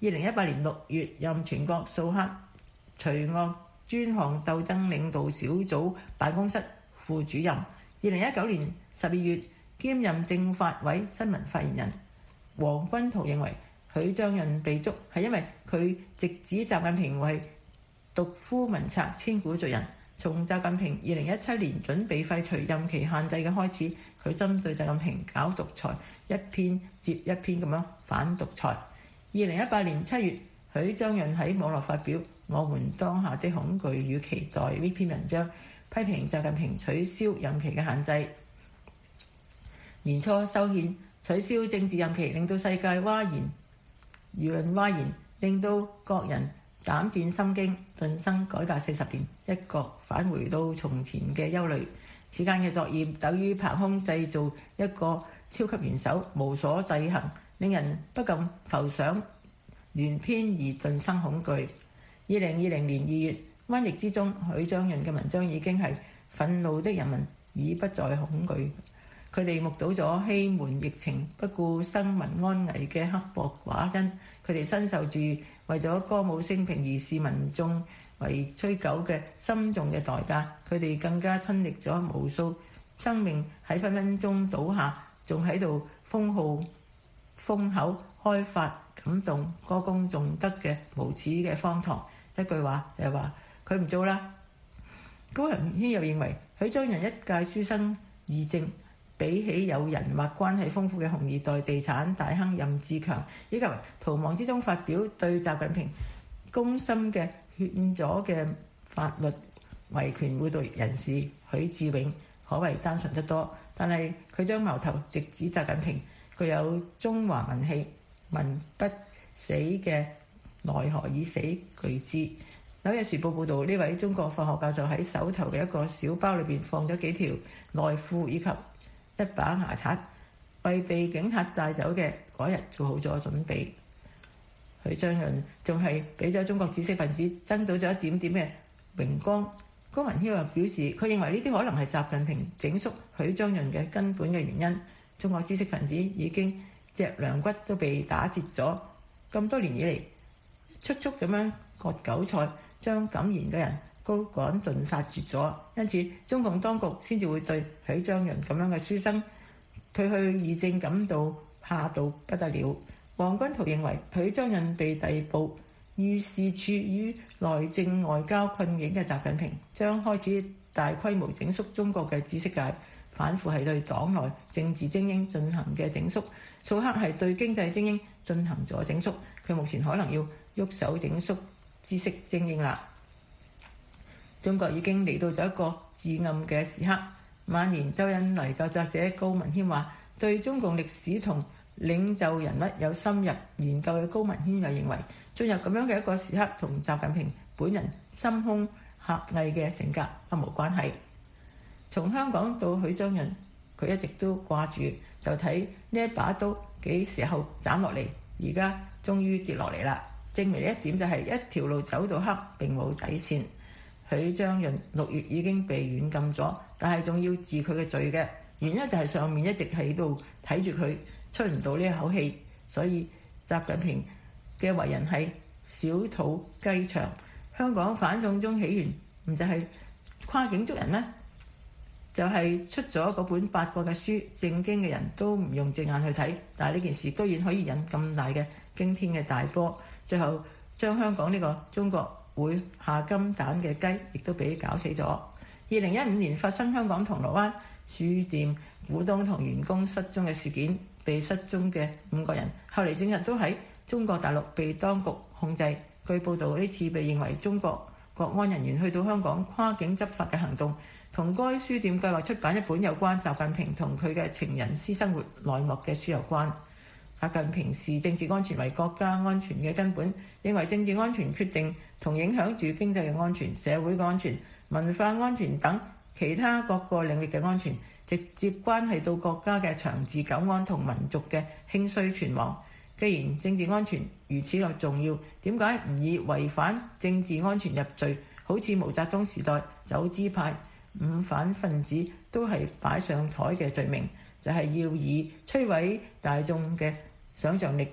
二零一八年六月任全國掃黑除惡專項鬥爭領導小組辦公室副主任。二零一九年十二月兼任政法委新聞發言人。黃君濤認為許章潤被捉係因為佢直指習近平為獨夫民策、千古罪人。從習近平二零一七年準備廢除任期限制嘅開始，佢針對習近平搞獨裁，一篇接一篇咁樣反獨裁。二零一八年七月，許章潤喺網絡發表《我們當下的恐懼與期待》呢篇文章，批評習近平取消任期嘅限制。年初修憲取消政治任期，令到世界譁然，輿論譁然，令到各人膽戰心驚，頓生改革四十年一國返回到從前嘅憂慮。此間嘅作業等於憑空製造一個超級元首，無所制衡，令人不禁浮想聯翩而頓生恐懼。二零二零年二月，瘟疫之中，許章潤嘅文章已經係憤怒的人民已不再恐懼。佢哋目睹咗欺瞞疫情、不顧生民安危嘅刻薄寡恩，佢哋身受住為咗歌舞升平而視民眾為吹狗嘅深重嘅代價，佢哋更加親歷咗無數生命喺分分鐘倒下，仲喺度封號封口開發感動歌功頌德嘅無恥嘅荒唐。一句話就係話佢唔做啦。高行軒又認為許章潤一介書生議政，比起有人或關係豐富嘅紅二代地產大亨任志強，以及逃亡之中發表對習近平公心嘅勸阻嘅法律維權活動人士許志永，可謂單純得多。但係佢將矛頭直指習近平，具有中華民氣、民不死嘅奈何已死巨資。紐約時報報導，呢位中國法學教授喺手頭嘅一個小包裏邊放咗幾條內褲以及一把牙刷，為被警察帶走嘅嗰日做好咗準備。許章潤仲係俾咗中國知識分子爭到咗一點點嘅榮光。高文軒又表示，佢認為呢啲可能係習近平整肅許章潤嘅根本嘅原因。中國知識分子已經脊梁骨都被打折咗，咁多年以嚟速速咁樣割韭菜，將敢言嘅人高趕盡殺絕咗，因此中共當局先至會對許章潤咁樣嘅書生退去議政感到怕到不得了。黃君濤認為許章潤被逮捕，預示處於內政外交困境嘅習近平將開始大規模整肅中國嘅知識界，反腐係對黨內政治精英進行嘅整肅，掃黑係對經濟精英進行咗整肅。佢目前可能要喐手整肅知識精英啦。中國已經嚟到咗一個至暗嘅時刻。晚年周恩來教作者高文軒話，對中共歷史同領袖人物有深入研究嘅高文軒又認為，進入咁樣嘅一個時刻同習近平本人心胸狹隘嘅性格不無關係。從香港到許章潤，佢一直都掛住，就睇呢一把刀幾時候斬落嚟，而家終於跌落嚟啦。證明呢一點就係一條路走到黑並冇底線。許章潤六月已經被軟禁咗，但係仲要治佢嘅罪嘅原因就係上面一直喺度睇住佢出唔到呢一口氣，所以習近平嘅為人係小肚雞腸。香港反送中起源唔就係跨境捉人咩？就係、是、出咗嗰本八國嘅書，正經嘅人都唔用隻眼去睇，但係呢件事居然可以引咁大嘅驚天嘅大波，最後將香港呢個中國會下金蛋嘅雞亦都俾搞死咗。二零一五年發生香港銅鑼灣書店股東同員工失蹤嘅事件，被失蹤嘅五個人後嚟證實都喺中國大陸被當局控制。據報道，呢次被認為中國國安人員去到香港跨境執法嘅行動，同該書店計劃出版一本有關習近平同佢嘅情人私生活內幕嘅書有關。習近平視政治安全為國家安全嘅根本，認為政治安全決定同影響住經濟嘅安全、社會嘅安全、文化安全等其他各個領域嘅安全，直接關係到國家嘅長治久安同民族嘅興衰存亡。既然政治安全如此咁重要，點解唔以違反政治安全入罪？好似毛澤東時代走資派五反分子都係擺上台嘅罪名，就係、是、要以摧毀大眾嘅想像力嘅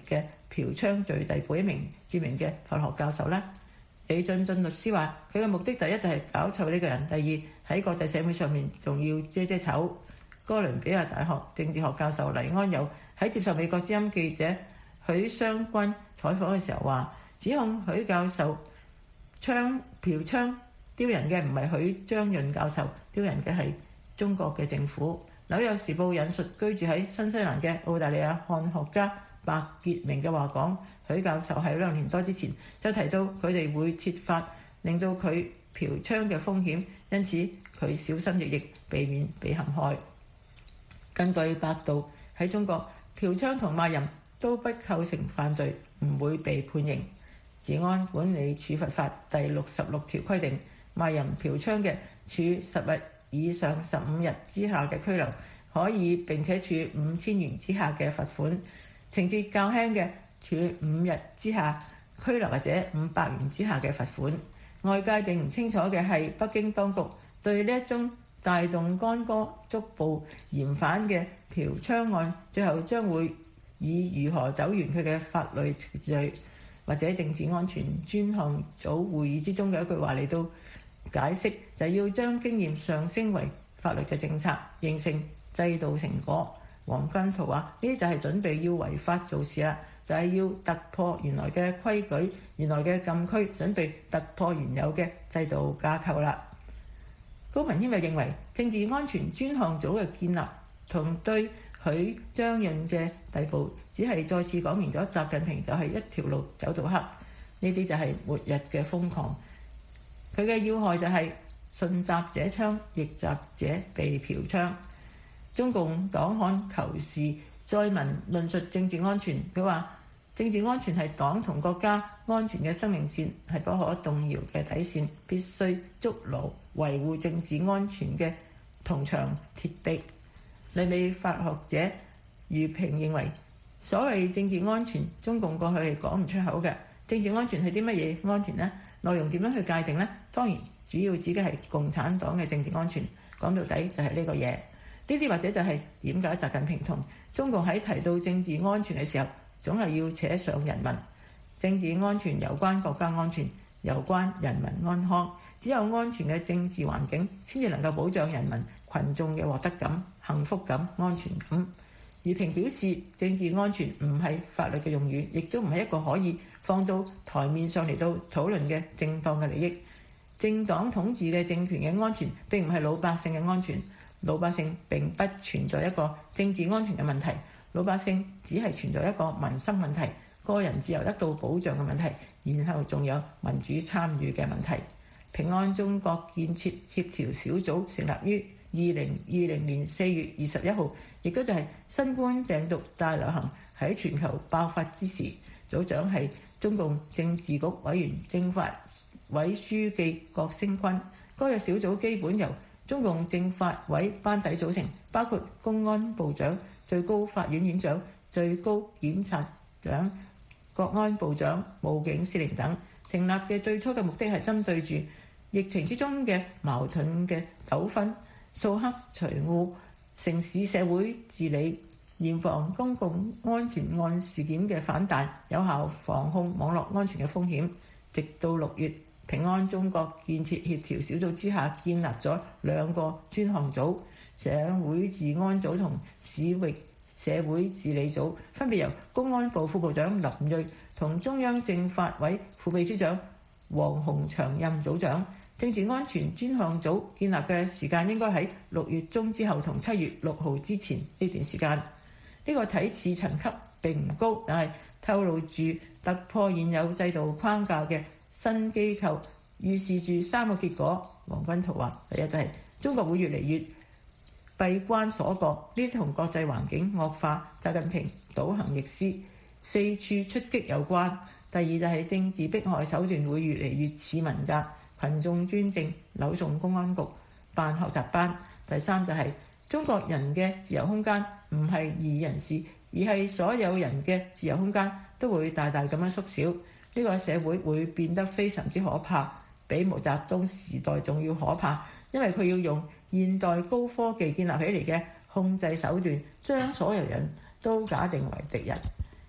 嫖娼罪逮捕一名著名嘅法學教授啦。李俊俊律師話：佢嘅目的第一就係搞臭呢個人，第二喺國際社會上面仲要遮遮醜。哥倫比亞大學政治學教授黎安友喺接受美國之音記者許湘君採訪嘅時候話：指控許教授娼嫖娼丟人嘅唔係許章潤教授，丟人嘅係中國嘅政府。紐約時報引述居住喺新西蘭嘅澳大利亞漢學家白傑明嘅話講，許教授喺兩年多之前就提到佢哋會設法令到佢嫖娼嘅風險，因此佢小心翼翼避免被陷害。根據百度，喺中國嫖娼同賣淫都不構成犯罪，唔會被判刑。治安管理處罰法第六十六條規定，賣淫嫖娼嘅處十日以上十五日之下嘅拘留，可以並且處五千元之下嘅罰款；情節較輕嘅，處五日之下拘留或者五百元之下嘅罰款。外界並唔清楚嘅係，北京當局對呢一宗帶動干戈捉捕嫌犯嘅嫖娼案，最後將會以如何走完佢嘅法律程序或者政治安全專項組會議之中嘅一句話嚟到解釋，就係要將經驗上升為法律嘅政策，形成制度成果。黃君圖話：呢啲就係準備要違法做事啦，就係要突破原來嘅規矩、原來嘅禁區，準備突破原有嘅制度架構啦。高文謙又認為，政治安全專項組嘅建立同對許章潤嘅逮捕，只係再次講明咗習近平就係一條路走到黑，呢啲就係末日嘅瘋狂。佢嘅要害就係順習者昌，逆習者被嫖娼。中共黨刊求是載文論述政治安全，佢話政治安全係黨同國家安全嘅生命線，係不可動搖嘅底線，必須築牢維護政治安全嘅銅牆鐵壁。旅美法學者余平認為，所謂政治安全，中共過去係講唔出口嘅。政治安全係啲乜嘢安全呢？內容點樣去界定呢？當然主要指嘅係共產黨嘅政治安全。講到底就係呢個嘢。呢啲或者就係點解習近平同中共喺提到政治安全嘅時候，總係要扯上人民。政治安全有關國家安全，有關人民安康。只有安全嘅政治環境，先至能夠保障人民群眾嘅獲得感、幸福感、安全感。余平表示，政治安全唔係法律嘅用語，亦都唔係一個可以放到台面上嚟到討論嘅正當嘅利益。政黨統治嘅政權嘅安全並唔係老百姓嘅安全，老百姓並不存在一個政治安全嘅問題，老百姓只係存在一個民生問題、個人自由得到保障嘅問題，然後仲有民主參與嘅問題。平安中國建設協調小組成立於二零二零年四月二十一號，亦都就係新冠病毒大流行喺全球爆發之時，組長係中共政治局委員、政法委書記郭聲琨。該個小組基本由中共政法委班底組成，包括公安部長、最高法院院長、最高檢察長、國安部長、武警司令等。成立嘅最初嘅目的係針對住疫情之中嘅矛盾嘅糾紛，掃黑除惡、城市社會治理，嚴防公共安全案事件嘅反彈，有效防控網絡安全嘅風險。直到六月，平安中國建設協調小組之下建立咗兩個專項組，社會治安組同市域社會治理組，分別由公安部副部長林銳同中央政法委副秘書長黃鴻祥任組長。政治安全專項組建立嘅時間應該喺六月中之後同七月六號之前呢段時間。呢、這個睇似層級並唔高，但係透露住突破現有制度框架嘅新機構，預示住三個結果。黃君圖話：第一就係中國會越嚟越閉關鎖國，呢同國際環境惡化、習近平倒行逆施、四處出擊有關。第二就係政治迫害手段會越嚟越似文革，群眾專政、扭送公安局、辦學習班。第三就係中國人嘅自由空間唔係異議人士，而係所有人嘅自由空間都會大大咁樣縮小。呢個社會會變得非常之可怕，比毛澤東時代仲要可怕，因為佢要用現代高科技建立起嚟嘅控制手段，將所有人都假定為敵人。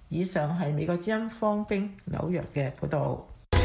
以上係美國之音方冰紐約嘅報導。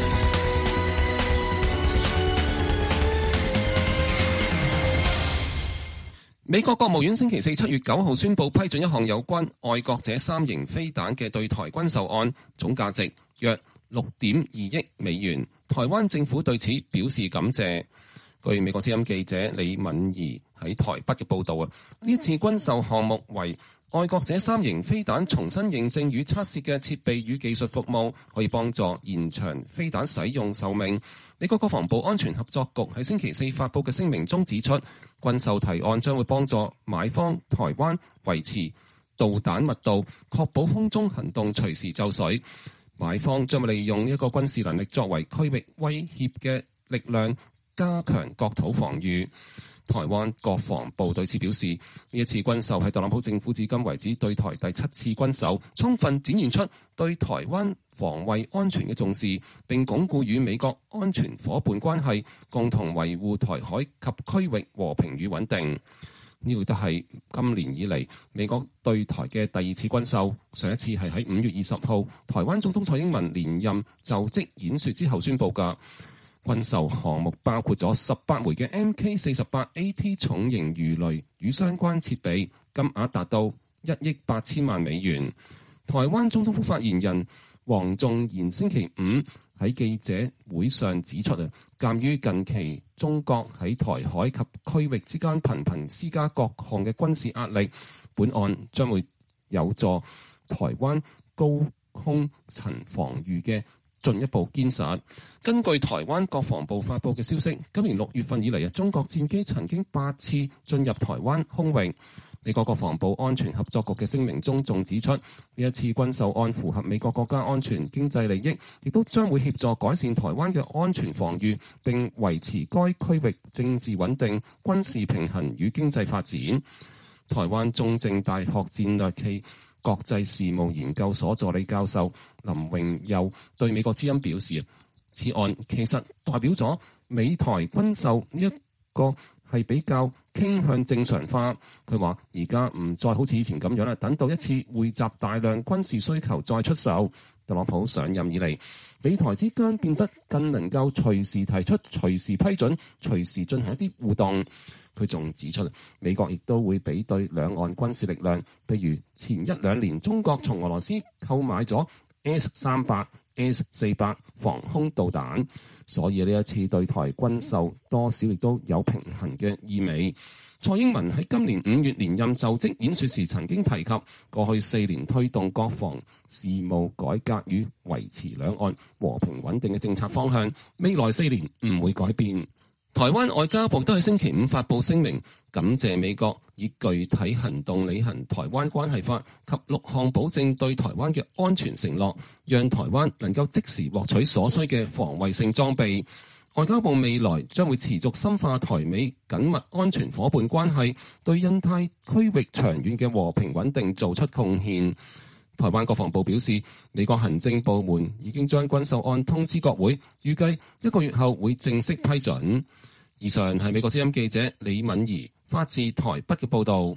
美國國務院星期四七月九號宣布批准一項有關愛國者三型飛彈嘅對台軍售案，總價值約六點二億美元。台灣政府對此表示感謝。據美國之音記者李敏儀喺台北嘅報導啊，呢一次軍售項目為愛國者三型飛彈重新認證與測試嘅設備與技術服務，可以幫助延長飛彈使用壽命。美國國防部安全合作局喺星期四發布嘅聲明中指出，軍售提案將會幫助買方台灣維持導彈密度，確保空中行動隨時就緒。買方將會利用一個軍事能力作為區域威脅嘅力量，加強國土防禦。台灣國防部對此表示，呢一次軍售係特朗普政府至今為止對台第七次軍售，充分展現出對台灣防衛安全嘅重視，並鞏固與美國安全夥伴關係，共同維護台海及區域和平與穩定。呢個都係今年以嚟美國對台嘅第二次軍售，上一次係喺五月二十號，台灣總統蔡英文連任就職演說之後宣布㗎。軍售項目包括咗十八枚嘅 M K 四十八 A T 重型魚雷與相關設備，金額達到一億八千萬美元。台灣總統府發言人黃仲賢星期五喺記者會上指出啊，鑑於近期中國喺台海及區域之間頻頻施加各項嘅軍事壓力，本案將會有助台灣高空層防禦嘅進一步堅實。根據台灣國防部發布嘅消息，今年六月份以嚟啊，中國戰機曾經八次進入台灣空域。美國國防部安全合作局嘅聲明中仲指出，呢一次軍售案符合美國國家安全經濟利益，亦都將會協助改善台灣嘅安全防禦，並維持該區域政治穩定、軍事平衡與經濟發展。台灣中正大學戰略暨國際事務研究所助理教授林榮佑對美國之音表示，此案其實代表咗美台軍售呢一個係比較傾向正常化。佢話而家唔再好似以前咁樣啦，等到一次匯集大量軍事需求再出售。特朗普上任以嚟，美台之間變得更能夠隨時提出、隨時批准、隨時進行一啲互動。佢仲指出，美國亦都會比對兩岸軍事力量，譬如前一兩年中國從俄羅斯購買咗 S 三百、S 四百防空導彈，所以呢一次對台軍售多少亦都有平衡嘅意味。蔡英文喺今年五月連任就職演說時曾經提及，過去四年推動國防事務改革與維持兩岸和平穩定嘅政策方向，未來四年唔會改變。台灣外交部都喺星期五發布聲明，感謝美國以具體行動履行《台灣關係法》及六項保證對台灣嘅安全承諾，讓台灣能夠即時獲取所需嘅防衛性裝備。外交部未來將會持續深化台美緊密安全夥伴關係，對印太區域長遠嘅和平穩定做出貢獻。台灣國防部表示，美國行政部門已經將軍售案通知國會，預計一個月後會正式批准。以上係美國之音記者李敏儀發自台北嘅報導。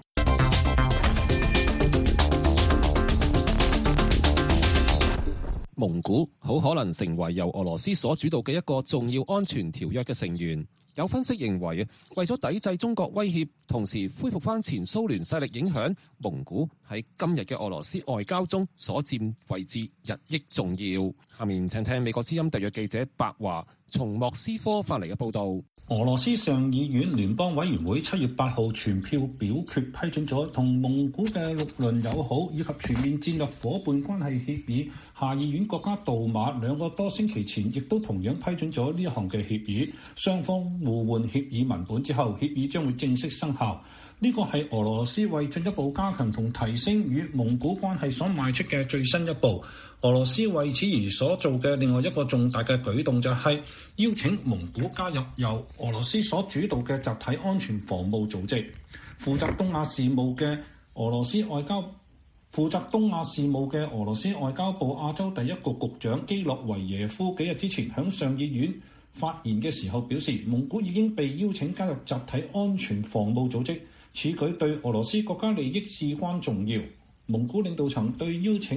蒙古好可能成為由俄羅斯所主導嘅一個重要安全條約嘅成員。有分析認為，為咗抵制中國威脅，同時恢復翻前蘇聯勢力影響，蒙古喺今日嘅俄羅斯外交中所佔位置日益重要。下面請聽美國之音特約記者白華從莫斯科發嚟嘅報導。 俄羅斯上議院聯邦委員會七月八號全票表決批准咗同蒙古嘅六輪友好以及全面戰略夥伴關係協議。下議院國家杜馬兩個多星期前亦都同樣批准咗呢一項嘅協議，雙方互換協議文本之後，協議將會正式生效。呢個係俄羅斯為進一步加強同提升與蒙古關係所邁出嘅最新一步。俄羅斯為此而所做嘅另外一個重大嘅舉動就係邀請蒙古加入由俄羅斯所主導嘅集體安全防務組織。負責東亞事務嘅俄羅斯外交負責東亞事務嘅俄羅斯外交部亞洲第一局局長基洛維耶夫幾日之前響上議院發言嘅時候表示，蒙古已經被邀請加入集體安全防務組織，此舉對俄羅斯國家利益至關重要。蒙古領導層對邀請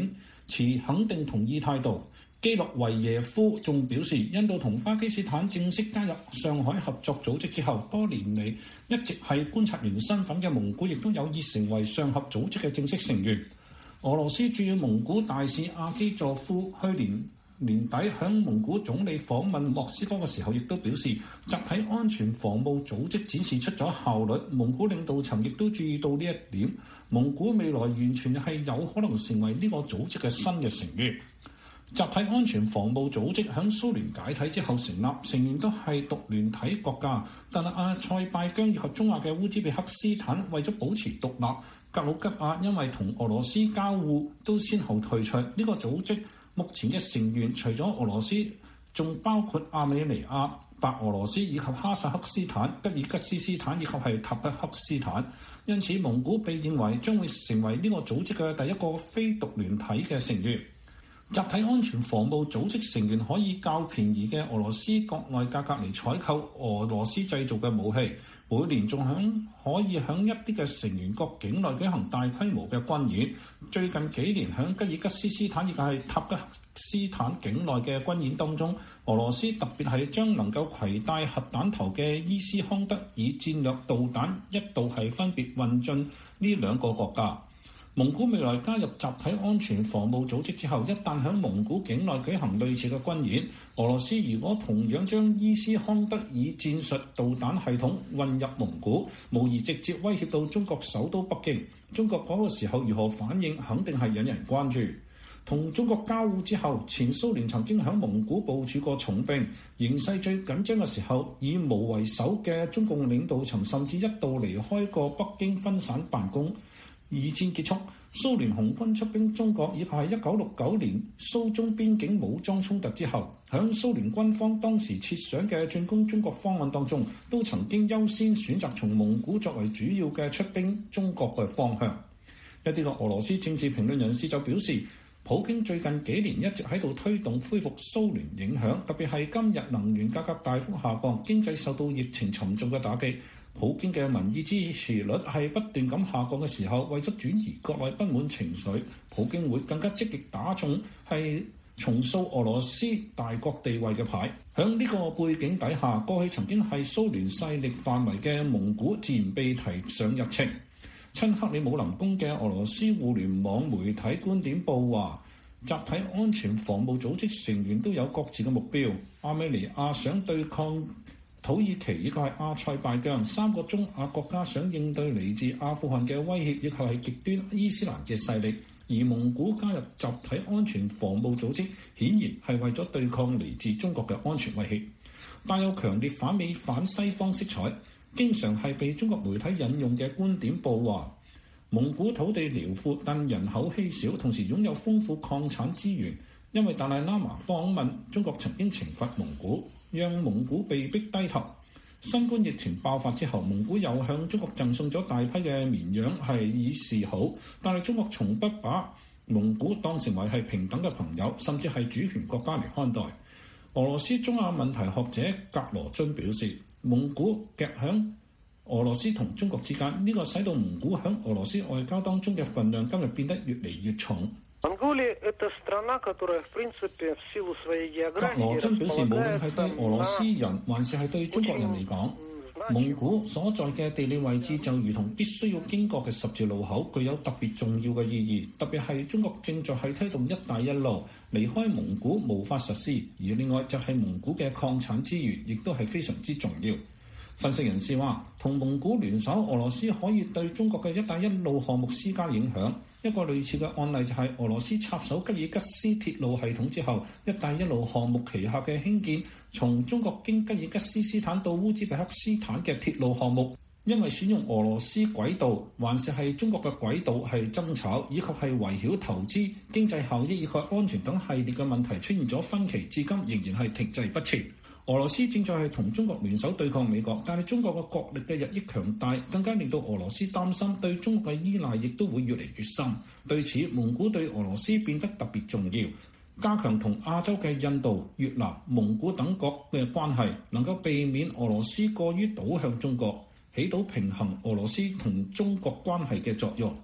持肯定同意態度。基洛維耶夫仲表示，印度同巴基斯坦正式加入上海合作組織之後，多年嚟一直係觀察員身份嘅蒙古亦都有意成為上合組織嘅正式成員。俄羅斯駐蒙古大使阿基佐夫去年年底向蒙古總理訪問莫斯科嘅時候，亦都表示集體安全防務組織展示出咗效率。蒙古領導層亦都注意到呢一點，蒙古未來完全係有可能成為呢個組織嘅新嘅成員。集體安全防務組織響蘇聯解體之後成立，成員都係獨聯體國家，但係阿塞拜疆以及中亞嘅烏茲別克斯坦為咗保持獨立，格魯吉亞因為同俄羅斯交互都先後退出。呢個組織目前嘅成員除咗俄羅斯，仲包括亞美尼亞、白俄羅斯以及哈薩克斯坦、吉爾吉斯斯坦以及係塔吉克斯坦。因此蒙古被認為將會成為呢個組織嘅第一個非獨聯體嘅成員。集體安全防務組織成員可以較便宜嘅俄羅斯國內價格嚟採購俄羅斯製造嘅武器，每年仲響可以響一啲嘅成員國境內舉行大規模嘅軍演。最近幾年響吉爾吉斯斯坦以及係塔吉克斯坦境內嘅軍演當中，俄羅斯特別係將能夠攜帶核彈頭嘅伊斯康德爾戰略導彈一度係分別運進呢兩個國家。蒙古未來加入集體安全防務組織之後，一旦喺蒙古境內舉行類似嘅軍演，俄羅斯如果同樣將伊斯康德爾戰術導彈系統運入蒙古，無疑直接威脅到中國首都北京。中國嗰個時候如何反應，肯定係引人關注。同中國交惡之後，前蘇聯曾經喺蒙古部署過重兵，形勢最緊張嘅時候，以毛為首嘅中共領導層甚至一度離開過北京分散辦公。二戰結束，蘇聯紅軍出兵中國，以及係一九六九年蘇中邊境武裝衝突之後，響蘇聯軍方當時設想嘅進攻中國方案當中，都曾經優先選擇從蒙古作為主要嘅出兵中國嘅方向。一啲嘅俄羅斯政治評論人士就表示，普京最近幾年一直喺度推動恢復蘇聯影響，特別係今日能源價格大幅下降，經濟受到疫情沉重嘅打擊。普京嘅民意支持率係不斷咁下降嘅時候，為咗轉移國內不滿情緒，普京會更加積極打重係重塑俄羅斯大國地位嘅牌。響呢個背景底下，過去曾經係蘇聯勢力範圍嘅蒙古自然被提上日程。親克里姆林宮嘅俄羅斯互聯網媒體觀點報話，集體安全防務組織成員都有各自嘅目標。亞美尼亞想對抗土耳其以及係阿塞拜疆三個中亞國家，想應對嚟自阿富汗嘅威脅，以及係極端伊斯蘭嘅勢力。而蒙古加入集體安全防務組織，顯然係為咗對抗嚟自中國嘅安全威脅，帶有強烈反美反西方色彩。經常係被中國媒體引用嘅觀點報話，蒙古土地遼闊，但人口稀少，同時擁有豐富礦產資源。因為達賴喇嘛訪問中國，曾經懲罰蒙古，讓蒙古被逼低頭。新冠疫情爆發之後，蒙古又向中國贈送咗大批嘅綿羊，係以示好。但係中國從不把蒙古當成為係平等嘅朋友，甚至係主權國家嚟看待。俄羅斯中亞問題學者格羅津表示，蒙古夾響俄羅斯同中國之間，呢、這個使到蒙古響俄羅斯外交當中嘅分量今日變得越嚟越重。格羅津表示，無論係對俄羅斯人還是係對中國人嚟講，蒙古所在嘅地理位置就如同必須要經過嘅十字路口，具有特別重要嘅意義。特別係中國正在係推動一帶一路，離開蒙古無法實施。而另外就係蒙古嘅礦產資源，亦都係非常之重要。分析人士話，同蒙古聯手，俄羅斯可以對中國嘅一帶一路項目施加影響。一個類似嘅案例就係俄羅斯插手吉爾吉斯鐵路系統之後，一帶一路項目旗下嘅興建從中國經吉爾吉斯斯坦到烏茲別克斯坦嘅鐵路項目，因為選用俄羅斯軌道還是係中國嘅軌道係爭吵，以及係圍繞投資、經濟效益以及安全等系列嘅問題出現咗分歧，至今仍然係停滯不前。俄羅斯正在係同中國聯手對抗美國，但係中國嘅國力嘅日益強大，更加令到俄羅斯擔心對中國嘅依賴亦都會越嚟越深。對此，蒙古對俄羅斯變得特別重要，加強同亞洲嘅印度、越南、蒙古等國嘅關係，能夠避免俄羅斯過於倒向中國，起到平衡俄羅斯同中國關係嘅作用。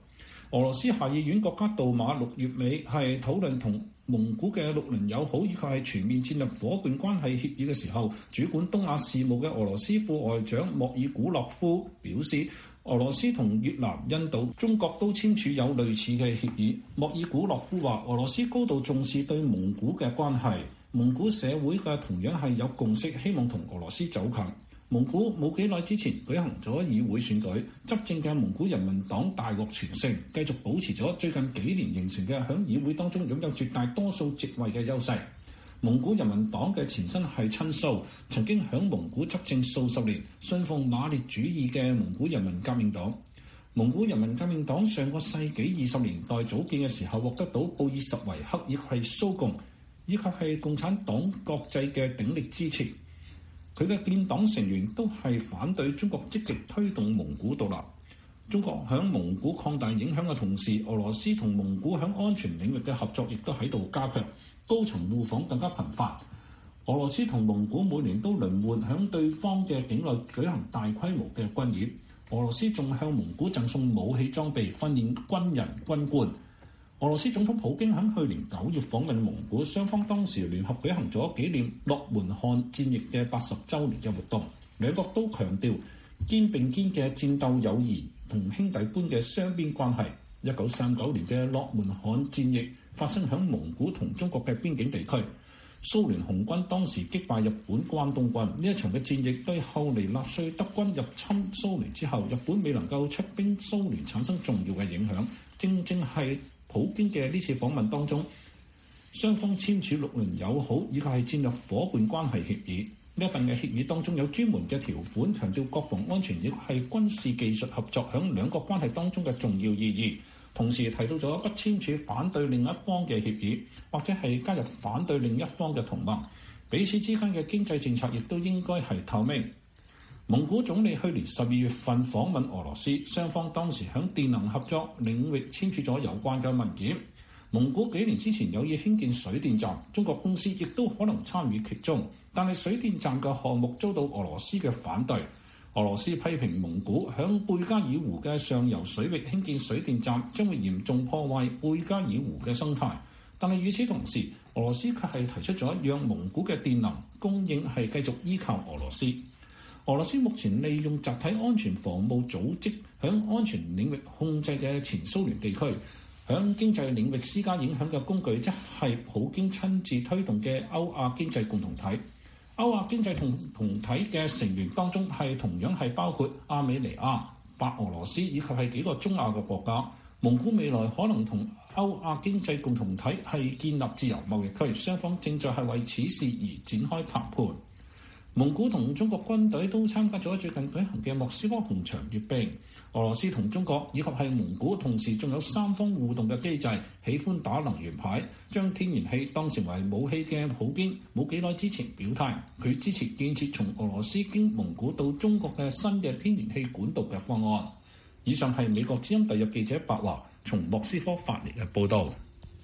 俄羅斯下議院國家杜馬六月尾係討論同蒙古嘅六鄰友好以及係全面戰略伙伴關係協議嘅時候，主管東亞事務嘅俄羅斯副外長莫爾古洛夫表示，俄羅斯同越南、印度、中國都簽署有類似嘅協議。莫爾古洛夫話，俄羅斯高度重視對蒙古嘅關係，蒙古社會嘅同樣係有共識，希望同俄羅斯走近。蒙古冇幾耐之前舉行咗議會選舉，執政嘅蒙古人民黨大獲全勝，繼續保持咗最近幾年形成嘅響議會當中擁有絕大多數席位嘅優勢。蒙古人民黨嘅前身係親蘇，曾經響蒙古執政數十年，信奉馬列主義嘅蒙古人民革命黨。蒙古人民革命黨上個世紀二十年代組建嘅時候，獲得到布爾什維克以及係蘇共以及係共產黨國際嘅鼎力支持。佢嘅建黨成員都係反對中國積極推動蒙古獨立。中國響蒙古擴大影響嘅同時，俄羅斯同蒙古響安全領域嘅合作亦都喺度加強，高層互訪更加頻繁。俄羅斯同蒙古每年都輪換響對方嘅境內舉行大規模嘅軍演。俄羅斯仲向蒙古贈送武器裝備，訓練軍人軍官。俄羅斯總統普京喺去年九月訪問蒙古，雙方當時聯合舉行咗紀念諾門漢戰役嘅八十週年嘅活動。兩國都強調肩並肩嘅戰鬥友誼同兄弟般嘅雙邊關係。一九三九年嘅諾門漢戰役發生喺蒙古同中國嘅邊境地區，蘇聯紅軍當時擊敗日本關東軍。呢一場嘅戰役對後嚟納粹德軍入侵蘇聯之後，日本未能夠出兵蘇聯產生重要嘅影響。正正係普京嘅呢次訪問當中，雙方簽署六鄰友好以及係戰略伙伴關係協議。呢一份嘅協議當中有專門嘅條款，強調國防安全亦係軍事技術合作響兩國關係當中嘅重要意義。同時提到咗不簽署反對另一方嘅協議，或者係加入反對另一方嘅同盟。彼此之間嘅經濟政策亦都應該係透明。蒙古總理去年十二月份訪問俄羅斯，雙方當時響電能合作領域簽署咗有關嘅文件。蒙古幾年之前有意興建水電站，中國公司亦都可能參與其中，但係水電站嘅項目遭到俄羅斯嘅反對。俄羅斯批評蒙古響貝加爾湖嘅上游水域興建水電站將會嚴重破壞貝加爾湖嘅生態，但係與此同時，俄羅斯卻係提出咗讓蒙古嘅電能供應係繼續依靠俄羅斯。俄羅斯目前利用集體安全防務組織響安全領域控制嘅前蘇聯地區，響經濟領域施加影響嘅工具，即係普京親自推動嘅歐亞經濟共同體。歐亞經濟共同體嘅成員當中係同樣係包括亞美尼亞、白俄羅斯以及係幾個中亞嘅國家。蒙古未來可能同歐亞經濟共同體係建立自由貿易區，雙方正在係為此事而展開談判。蒙古同中國軍隊都參加咗最近舉行嘅莫斯科紅場閱兵。俄羅斯同中國以及係蒙古同時仲有三方互動嘅機制，喜歡打能源牌，將天然氣當成為武器嘅普京冇幾耐之前表態，佢支持建設從俄羅斯經蒙古到中國嘅新嘅天然氣管道嘅方案。以上係美國之音特約記者白華從莫斯科發嚟嘅報導。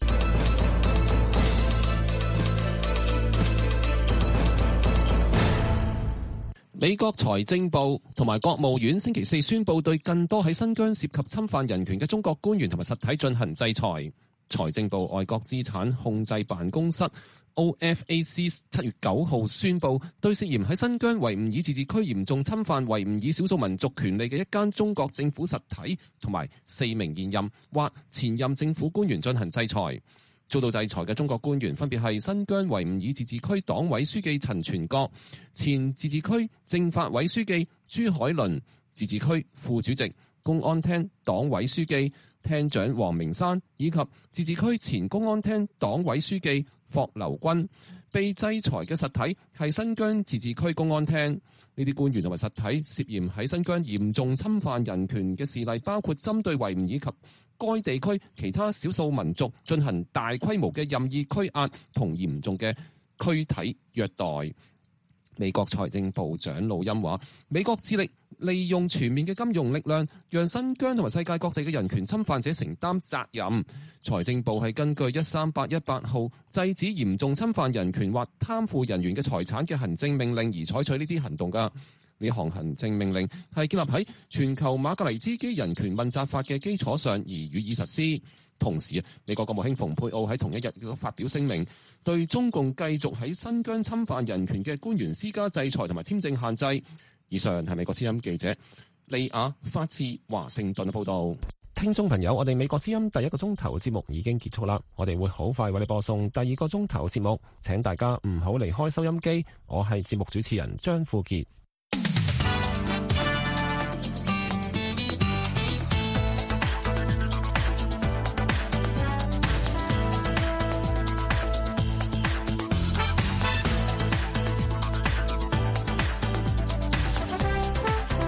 美國財政部同埋國務院星期四宣布對更多喺新疆涉及侵犯人權嘅中國官員同埋實體進行制裁。財政部外國資產控制辦公室 O F A C 七月九號宣布，對涉嫌喺新疆維吾爾自治區嚴重侵犯維吾爾少數民族權利嘅一間中國政府實體同埋四名現任或前任政府官員進行制裁。遭到制裁嘅中國官員分別係新疆維吾爾自治區黨委書記陳全國、前自治區政法委書記朱海倫、自治區副主席、公安廳黨委書記廳長黃明山以及自治區前公安廳黨委書記霍留軍。被制裁嘅實體係新疆自治區公安廳。呢啲官員同埋實體涉嫌喺新疆嚴重侵犯人權嘅事例，包括針對維吾爾及該地區其他少數民族進行大規模嘅任意拘押同嚴重嘅軀體虐待。美國財政部長魯欽話，美國致力利用全面嘅金融力量，讓新疆同埋世界各地嘅人權侵犯者承擔責任。財政部係根據一三八一八號制止嚴重侵犯人權或貪腐人員嘅財產嘅行政命令而採取呢啲行動㗎。 呢項行政命令係建立喺全球馬格尼茲基人權問責法嘅基礎上而予以實施。同時，美國國務卿蓬佩奧喺同一日亦都發表聲明，對中共繼續喺新疆侵犯人權嘅官員施加制裁同埋簽證限制。以上係美國之音記者利亞發自華盛頓嘅報道。聽眾朋友，我哋美國之音第一個鐘頭節目已經結束啦，我哋會好快為你播送第二個鐘頭節目，請大家唔好離開收音機。我係節目主持人張富傑。